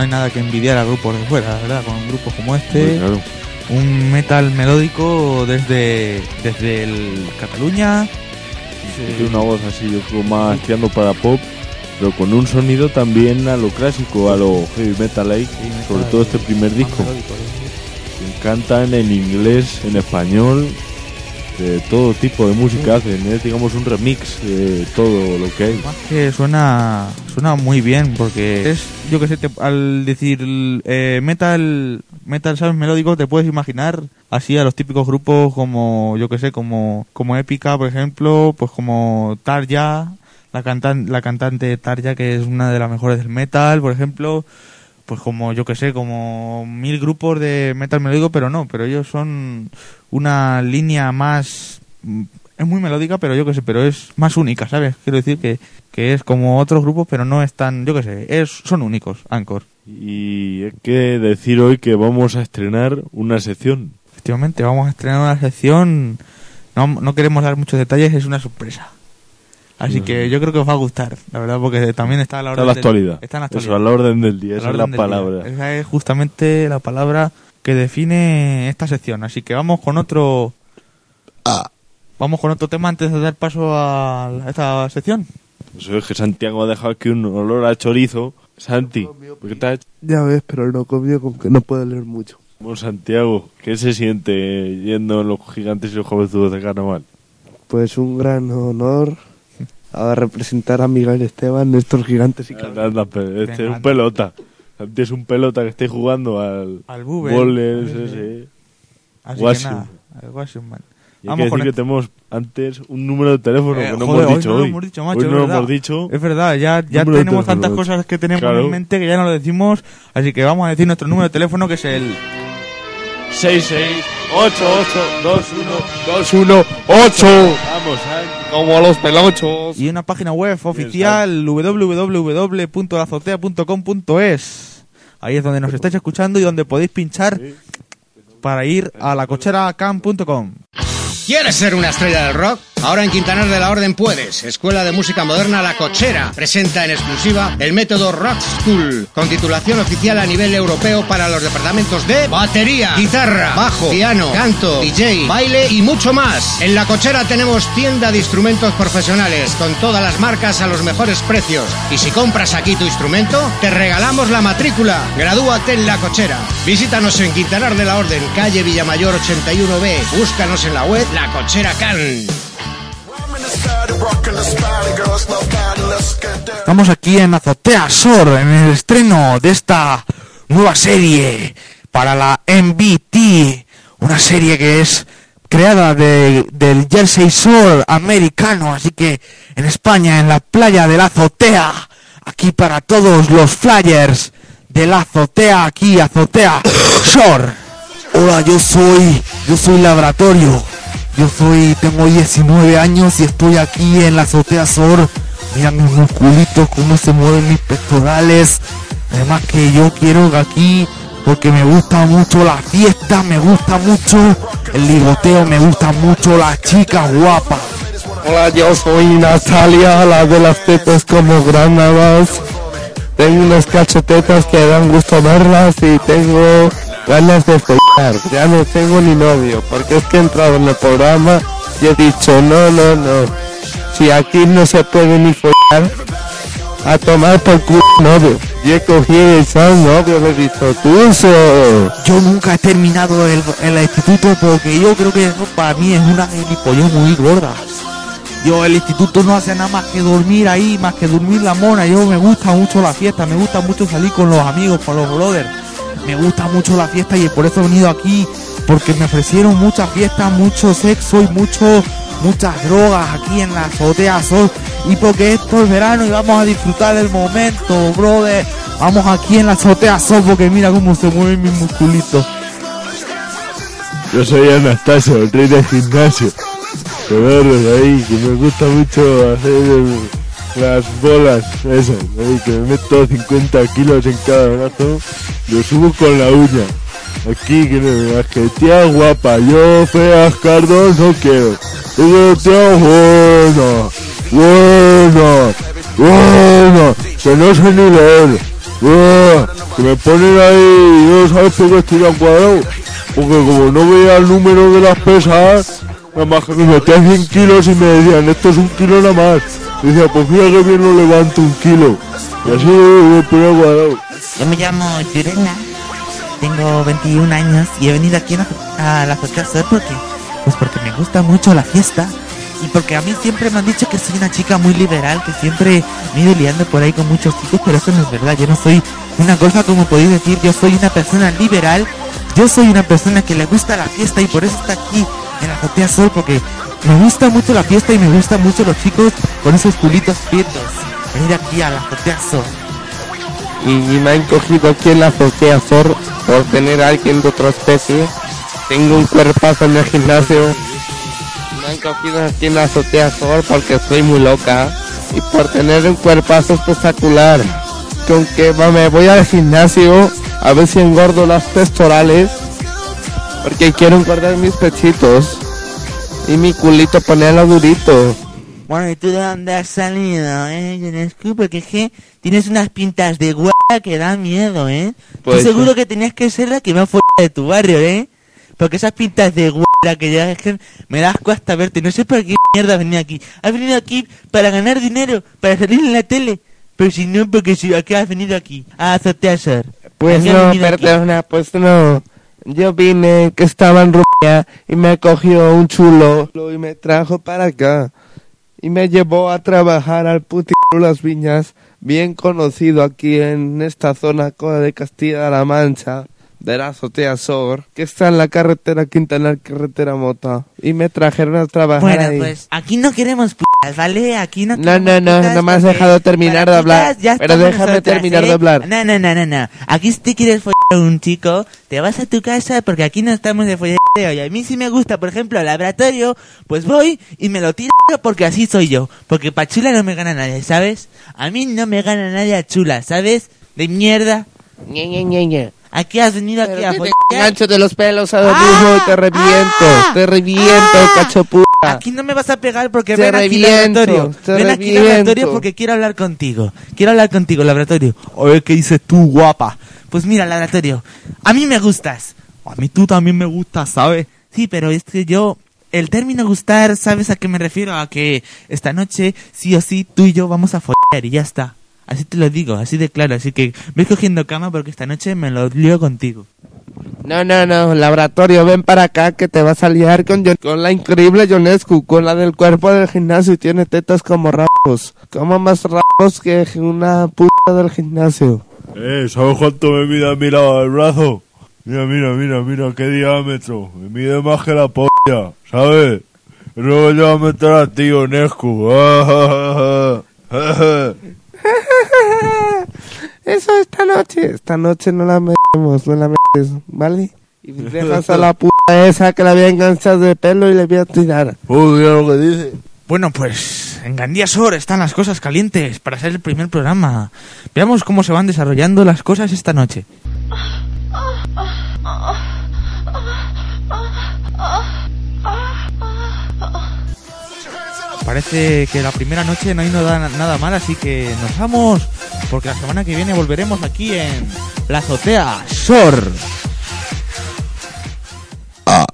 no hay nada que envidiar a grupos de fuera, la verdad, con grupos como este. Pues claro. Un metal melódico desde desde el Cataluña. Tiene una voz así, yo creo más tirando para pop, pero con un sonido también a lo clásico, a lo heavy metal ahí, metal, sobre todo este primer disco. Cantan en inglés, en español, de todo tipo de música hacen, es digamos un remix de todo lo que hay. Más que suena suena muy bien, porque es, yo que sé, te, al decir eh, metal, metal, ¿sabes? Melódico, te puedes imaginar así a los típicos grupos como, yo que sé, como, como Épica, por ejemplo, pues como Tarja, la cantan, la cantante Tarja, que es una de las mejores del metal, por ejemplo. Pues como, yo que sé, como mil grupos de metal melódico, pero no, pero ellos son una línea más... Es muy melódica, pero yo que sé, pero es más única, ¿sabes? Quiero decir que, que es como otros grupos, pero no es tan, yo que sé, es, son únicos, Anchor. Y hay que decir hoy que vamos a estrenar una sección. Efectivamente, vamos a estrenar una sección, no, no queremos dar muchos detalles, es una sorpresa. Así uh-huh. que yo creo que os va a gustar, la verdad, porque también está a la orden está la actualidad. Del, está en la actualidad. Eso, a la orden del día, esa es la palabra. Día. Esa es justamente la palabra que define esta sección. Así que vamos con otro... Ah. Vamos con otro tema antes de dar paso a esta sección. Eso es que Santiago ha dejado aquí un olor a chorizo. Santi, ¿por qué te has hecho? Ya ves, pero no comió con que no puedo leer mucho. Bueno, Santiago, ¿qué se siente yendo en los gigantes y los jovenzudos de carnaval? Pues un gran honor a representar a Miguel Esteban, estos gigantes y anda, anda, este Venga, es un pelota. Santi es un pelota que esté jugando al... Al Bubble. Boles, ese. Así que nada, al Washington. Y hay que decir que tenemos antes un número de teléfono eh, que no joder, hemos dicho hoy. No hoy. lo hemos dicho, macho, hoy no lo verdad. hemos dicho. Es verdad, ya, ya tenemos tantas cosas que tenemos claro. en mente que ya no lo decimos. Así que vamos a decir nuestro número de teléfono, que es el... seis seis ocho ocho dos uno dos uno ocho. Vamos, Santi. Como los pelochos. Y una página web oficial, doble u doble u doble u punto la azotea punto com punto es. Ahí es donde nos estáis escuchando y donde podéis pinchar para ir a la cochera camp punto com. ¿Quieres ser una estrella del rock? Ahora en Quintanar de la Orden puedes. Escuela de Música Moderna La Cochera presenta en exclusiva el método Rock School, con titulación oficial a nivel europeo para los departamentos de batería, guitarra, bajo, piano, canto, D J, baile y mucho más. En La Cochera tenemos tienda de instrumentos profesionales con todas las marcas a los mejores precios. Y si compras aquí tu instrumento, te regalamos la matrícula. Gradúate en La Cochera. Visítanos en Quintanar de la Orden, calle Villamayor ochenta y uno B. Búscanos en la web La Cochera Can. Estamos aquí en Azotea Sor, en el estreno de esta nueva serie para la M V T, una serie que es creada de, del Jersey Shore americano, así que en España, en la playa de la Azotea, aquí para todos los flyers de la Azotea, aquí Azotea Shore. Hola, yo soy, yo soy Laboratorio. Yo soy, tengo diecinueve años y estoy aquí en la Azotea Sor. Mira mis musculitos, cómo se mueven mis pectorales. Además que yo quiero que aquí, porque me gusta mucho la fiesta, me gusta mucho el ligoteo, me gusta mucho las chicas guapas. Hola, yo soy Natalia, la de las tetas como granadas. Tengo unas cachetetas que dan gusto verlas y tengo ganas de follar. Ya no tengo ni novio, porque es que he entrado en el programa y he dicho no, no, no. Si aquí no se puede ni follar, a tomar por culo novio. Y he cogido el San novio, le he dicho tuso. Yo nunca he terminado el, el instituto porque yo creo que eso para mí es una gilipollez muy gorda. Yo el instituto no hace nada más que dormir ahí, más que dormir la mona. Yo me gusta mucho la fiesta, me gusta mucho salir con los amigos, con los brothers. Me gusta mucho la fiesta y por eso he venido aquí, porque me ofrecieron muchas fiestas, mucho sexo y mucho, muchas drogas aquí en la Azotea Sol. Y porque esto es verano y vamos a disfrutar del momento, brother. Vamos aquí en la Azotea Sol porque mira cómo se mueven mis musculitos. Yo soy Anastasio, el rey del gimnasio. Que verlos ahí, que me gusta mucho hacer el, las bolas esas, ahí, que me meto cincuenta kilos en cada brazo, lo subo con la uña. Aquí, que me digas que tía guapa, yo feas cardos no quiero. Digo, tía bueno, bueno, bueno, que no sé ni leer. ¡Buah! Que me ponen ahí, no sabes por qué estoy tan cuadrado. Porque como no veía el número de las pesas, nada más que me metía cien kilos y me decían, esto es un kilo nada más. Y decía, pues mira que bien lo levanto un kilo. Y así me ponía cuadrado. Yo me llamo Yurena, tengo veintiún años y he venido aquí a la Azotea Sur porque, pues porque me gusta mucho la fiesta. Y porque a mí siempre me han dicho que soy una chica muy liberal, que siempre me he ido liando por ahí con muchos chicos, pero eso no es verdad. Yo no soy una cosa como podéis decir, yo soy una persona liberal, yo soy una persona que le gusta la fiesta y por eso está aquí en la Azotea Sol, porque me gusta mucho la fiesta y me gustan mucho los chicos con esos culitos prietos. Venir aquí a la Azotea Sol. Y me han cogido aquí en la Azotea Sol por tener a alguien de otra especie. Tengo un cuerpazo en el gimnasio. Me han cogido aquí en la Azotea Sol porque estoy muy loca y por tener un cuerpazo espectacular. Con que va, me voy al gimnasio a ver si engordo las pectorales porque quiero engordar mis pechitos y mi culito ponerlo durito. Bueno, ¿y tú de dónde has salido, eh, Yonescu? Porque es que tienes unas pintas de guapa que da miedo, eh. Pues, tú seguro que tenías que ser la que más fuera de tu barrio, eh. Porque esas pintas de guapa que ya es que me das asco hasta verte. No sé por qué mierda has venido aquí. Has venido aquí para ganar dinero, para salir en la tele. Pero si no, porque si ¿a qué has venido aquí? A Azotea Sur. Pues no, perdona, aquí? pues no. Yo vine que estaba en Rusia y me cogió un chulo y me trajo para acá. Y me llevó a trabajar al puti Las Viñas, bien conocido aquí en esta zona de Castilla-La Mancha, de la Azotea Sur, que está en la carretera Quintanar, carretera Mota. Y me trajeron a trabajar bueno, ahí. Pues aquí no queremos putas, ¿vale? Aquí no No, no, no, no me has dejado terminar de hablar. Pero déjame terminar ¿eh? de hablar. No, no, no, no, no. Aquí si te quieres follar a un chico, te vas a tu casa porque aquí no estamos de follar. Y a mí si me gusta, por ejemplo, el laboratorio, pues voy y me lo tiro porque así soy yo. Porque pa' chula no me gana nadie, ¿sabes? A mí no me gana nadie a chula, ¿sabes? De mierda. Ñe, Ñe, Ñe, Ñe. Aquí has venido aquí a follar. Gancho de los pelos ahora mismo y te reviento, ah, te reviento, ah, cacho puta. Aquí no me vas a pegar porque te ven aquí reviento, laboratorio. te Ven aquí reviento. laboratorio porque quiero hablar contigo. Quiero hablar contigo, laboratorio. Oye, ¿qué dices tú, guapa? Pues mira, laboratorio, a mí me gustas. A mí tú también me gustas, ¿sabes? Sí, pero es que yo... El término gustar, ¿sabes a qué me refiero? A que esta noche, sí o sí, tú y yo vamos a follar y ya está. Así te lo digo, así de claro. Así que ves cogiendo cama porque esta noche me lo lío contigo. No, no, no, laboratorio, ven para acá que te vas a liar con, con la increíble Yonescu, con la del cuerpo del gimnasio y tiene tetas como rabos. Como más rabos que una puta del gimnasio. Eh, ¿sabes cuánto me mide a mi lado el brazo? Mira, mira, mira, mira, qué diámetro. Me mide más que la polla, ¿sabes? Luego yo voy a meter a ti, Yonescu. Eso esta noche. Esta noche no la metemos, no la metes, ¿vale? Y dejas a la puta esa que la voy a enganchar de pelo y le voy a tirar. Uy, mira lo que dice. Bueno, pues en Gandía Sur están las cosas calientes para ser el primer programa. Veamos cómo se van desarrollando las cosas esta noche. Parece que la primera noche no hay nada, nada mal, así que nos vamos, porque la semana que viene volveremos aquí en la Azotea Sur. Ah.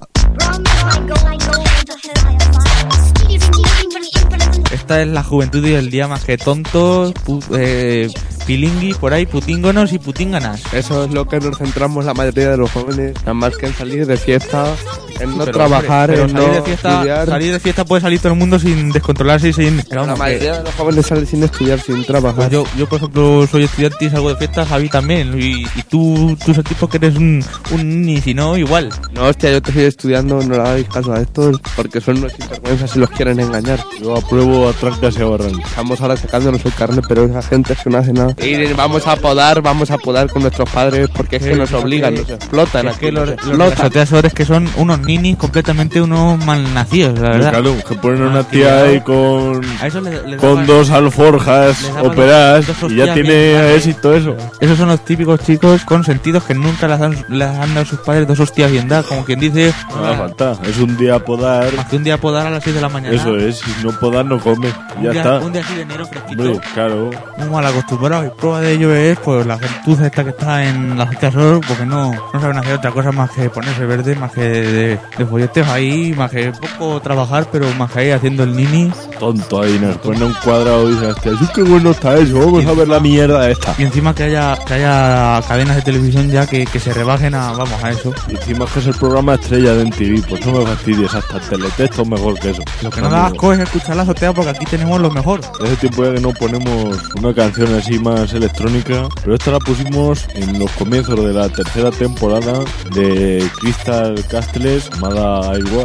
Esta es la juventud y el día más que tontos, pu eh, pilingui, por ahí, putingonos y putinganas. Eso es lo que nos centramos la mayoría de los jóvenes, nada más que en salir de fiesta, en no pero, trabajar, hombre, pero en salir no de fiesta, estudiar. salir de fiesta puede salir todo el mundo sin descontrolarse y sin... Pero la mayoría de los jóvenes salen sin estudiar, sin trabajar. Pues yo, yo, por ejemplo, soy estudiante y salgo de fiesta, Javi también, y, y tú, tú sos tipo que eres un, un ni si no, igual. No, hostia, yo te estoy estudiando, no le hagáis caso a estos, porque son unos sinvergüenzas y los quieren engañar. Yo apruebo a trancas y a barrancas. Estamos ahora sacándonos el carne, pero esa gente es que no hace nada. Y vamos a podar, vamos a podar con nuestros padres, porque es que nos obligan, nos explotan. Es que los, los azoteadores que son unos ninis completamente unos malnacidos, la verdad. Claro, que ponen una Ah, tía que ahí ya- con, a eso le- le con daban- dos alforjas le daban operadas dos- dos y ya hostias tiene bien dadas. éxito eso. Esos son los típicos chicos consentidos que nunca les han, les han dado sus padres dos hostias bien dadas, como quien dice. No hace falta, es un día a podar. Más que un día podar a las seis de la mañana. Eso es, si no podar no come, Un ya día, está. un día así de enero fresquito. Hombre, claro. Muy mal acostumbrado. Y prueba de ello es pues la gentuza esta que está en la Azotea Sur, porque no, no saben hacer otra cosa más que ponerse verde, más que de, de folletes ahí, más que poco trabajar, pero más que ahí haciendo el nini. Tonto ahí, nos pone un cuadrado y dice, hostia, sí, qué bueno está eso, vamos a ver la mierda esta. Y encima que haya que haya cadenas de televisión ya que, que se rebajen a, vamos, a eso. Y encima que es el programa estrella de M T V, pues no me fastidies, hasta el teletexto es mejor que eso. Lo que no da asco es escuchar la Azotea porque aquí tenemos lo mejor. Hace tiempo ya que no ponemos una canción así más electrónica, pero esta la pusimos en los comienzos de la tercera temporada de Crystal Castles, llamada Airwar.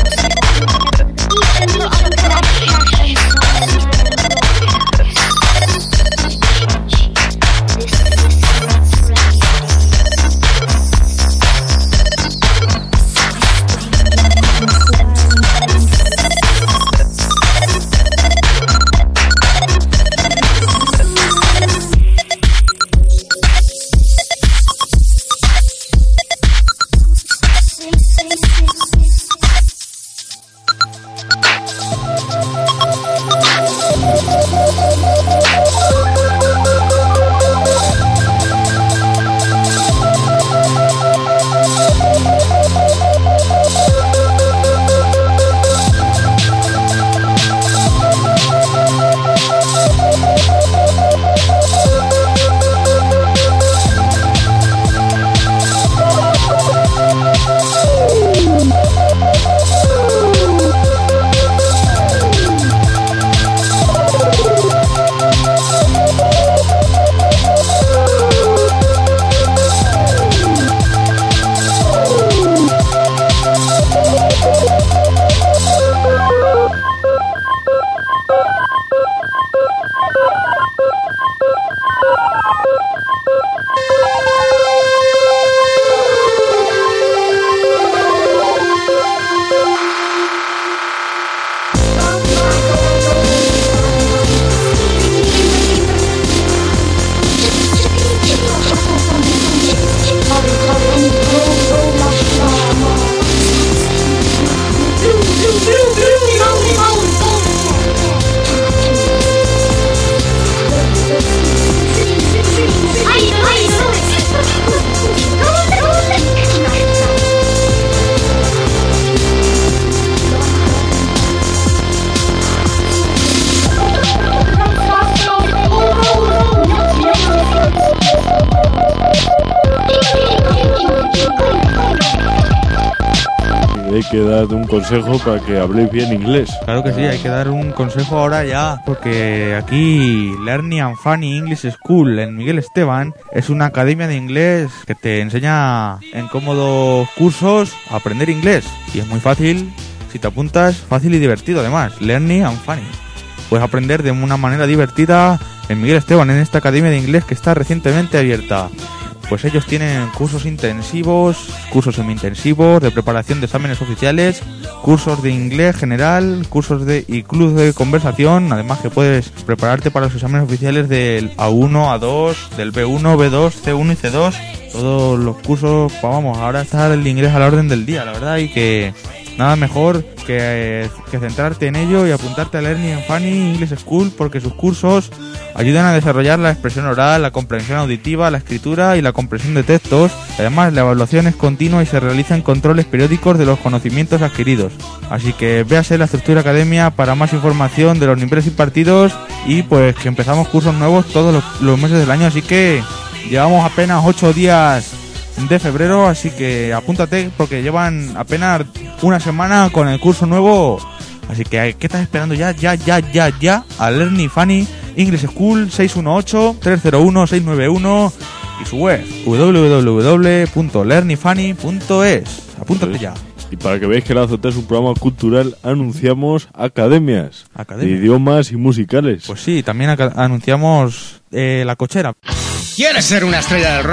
Hay que dar un consejo para que habléis bien inglés. Claro que sí, hay que dar un consejo ahora ya, porque aquí Learning and Funny English School en Miguel Esteban es una academia de inglés que te enseña en cómodos cursos a aprender inglés. Y es muy fácil, si te apuntas, fácil y divertido además. Learning and Funny. Puedes aprender de una manera divertida en Miguel Esteban, en esta academia de inglés que está recientemente abierta. Pues ellos tienen cursos intensivos, cursos semi-intensivos, de preparación de exámenes oficiales, cursos de inglés general, cursos de y clubs de conversación, además que puedes prepararte para los exámenes oficiales del A uno, A dos, del B uno, B dos, C uno y C dos. Todos los cursos, pues vamos, ahora está el inglés a la orden del día, la verdad, y que nada mejor que, que centrarte en ello y apuntarte a Learning and Funny English School, porque sus cursos ayudan a desarrollar la expresión oral, la comprensión auditiva, la escritura y la comprensión de textos. Además, la evaluación es continua y se realizan controles periódicos de los conocimientos adquiridos. Así que véase la Estructura Academia para más información de los niveles impartidos, y pues que empezamos cursos nuevos todos los, los meses del año, así que llevamos apenas ocho días de febrero, así que apúntate porque llevan apenas una semana con el curso nuevo. Así que, ¿qué estás esperando? Ya, ya, ya, ya, ya a Learning Funny English School seis uno ocho, tres cero uno, seis nueve uno y su web w w w punto learning funny punto es. Apúntate ya. Y para que veáis que la Azotea es un programa cultural, anunciamos academias Academia. de idiomas y musicales. Pues sí, también aca- anunciamos eh, La Cochera. ¿Quieres ser una estrella del rock?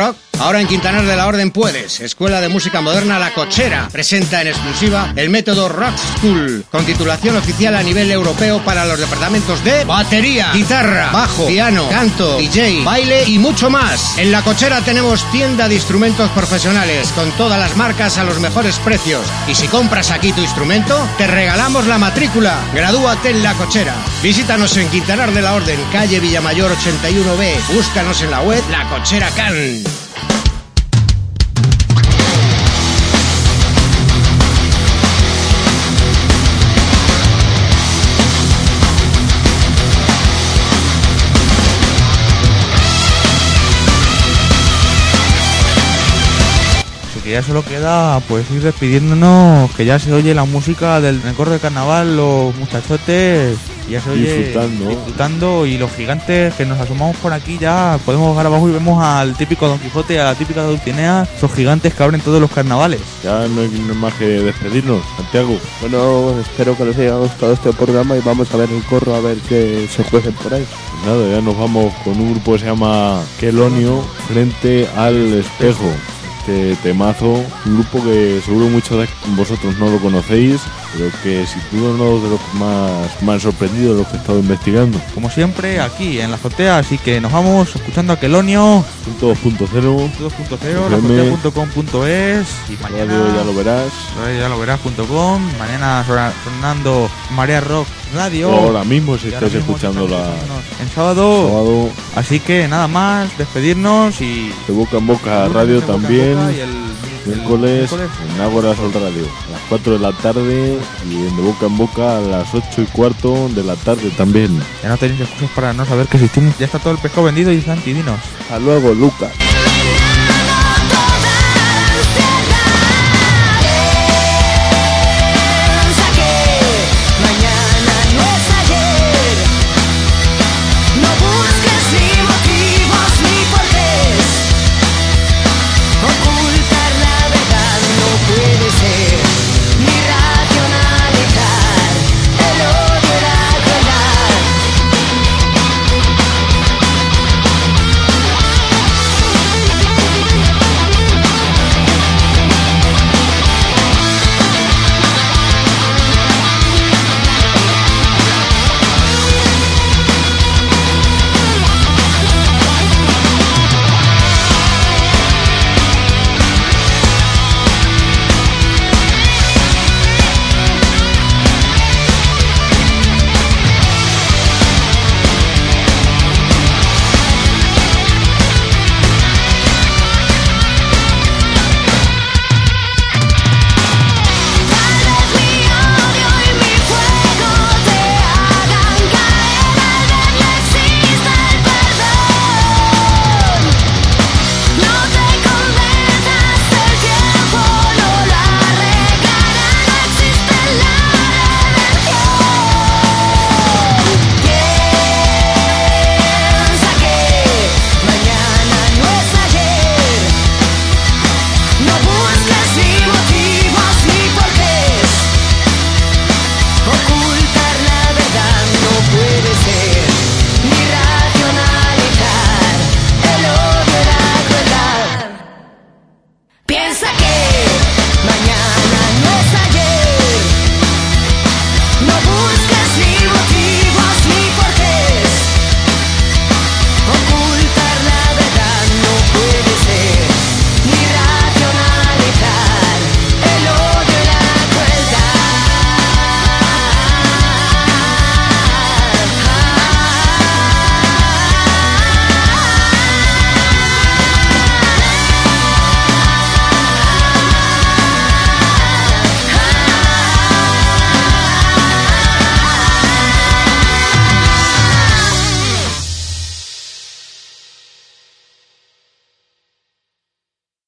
Ahora en Quintanar de la Orden puedes. Escuela de Música Moderna La Cochera presenta en exclusiva el método Rock School, con titulación oficial a nivel europeo para los departamentos de batería, guitarra, bajo, piano, canto, D J, baile y mucho más. En La Cochera tenemos tienda de instrumentos profesionales con todas las marcas a los mejores precios. Y si compras aquí tu instrumento, te regalamos la matrícula. Gradúate en La Cochera. Visítanos en Quintanar de la Orden, calle Villamayor ochenta y uno B. Búscanos en la web La Cochera Can. Que ya solo queda pues ir despidiéndonos, que ya se oye la música del recorre de carnaval, los muchachotes, ya se oye disfrutando. disfrutando, y los gigantes que nos asomamos por aquí ya podemos bajar abajo y vemos al típico Don Quijote, a la típica Dulcinea, esos gigantes que abren todos los carnavales. Ya no hay más que despedirnos, Santiago. Bueno, espero que les haya gustado este programa y vamos a ver el corro a ver qué se juecen por ahí. Pues nada, ya nos vamos con un grupo que se llama Quelonio, Frente al Espejo. Este temazo, un grupo que seguro muchos de vosotros no lo conocéis, pero que sin duda uno de los que más me han sorprendido de los que he estado investigando. Como siempre, aquí en la azotea, así que nos vamos escuchando a Quelonio dos punto cero, dos punto cero, la azotea punto com punto es, y mañana Radio Ya Lo Verás, radio ya lo verás punto com, mañana sonando Marea Rock Radio. O ahora mismo si estáis escuchando la en sábado. sábado. Así que nada más, despedirnos y de Boca en Boca Radio también. Y el miércoles en Ágora Sol Radio a las cuatro de la tarde y en De Boca en Boca a las ocho y cuarto de la tarde también. Ya no tenéis excusas para no saber que existimos. Ya está todo el pescado vendido y Santi, dinos. Hasta luego, Lucas.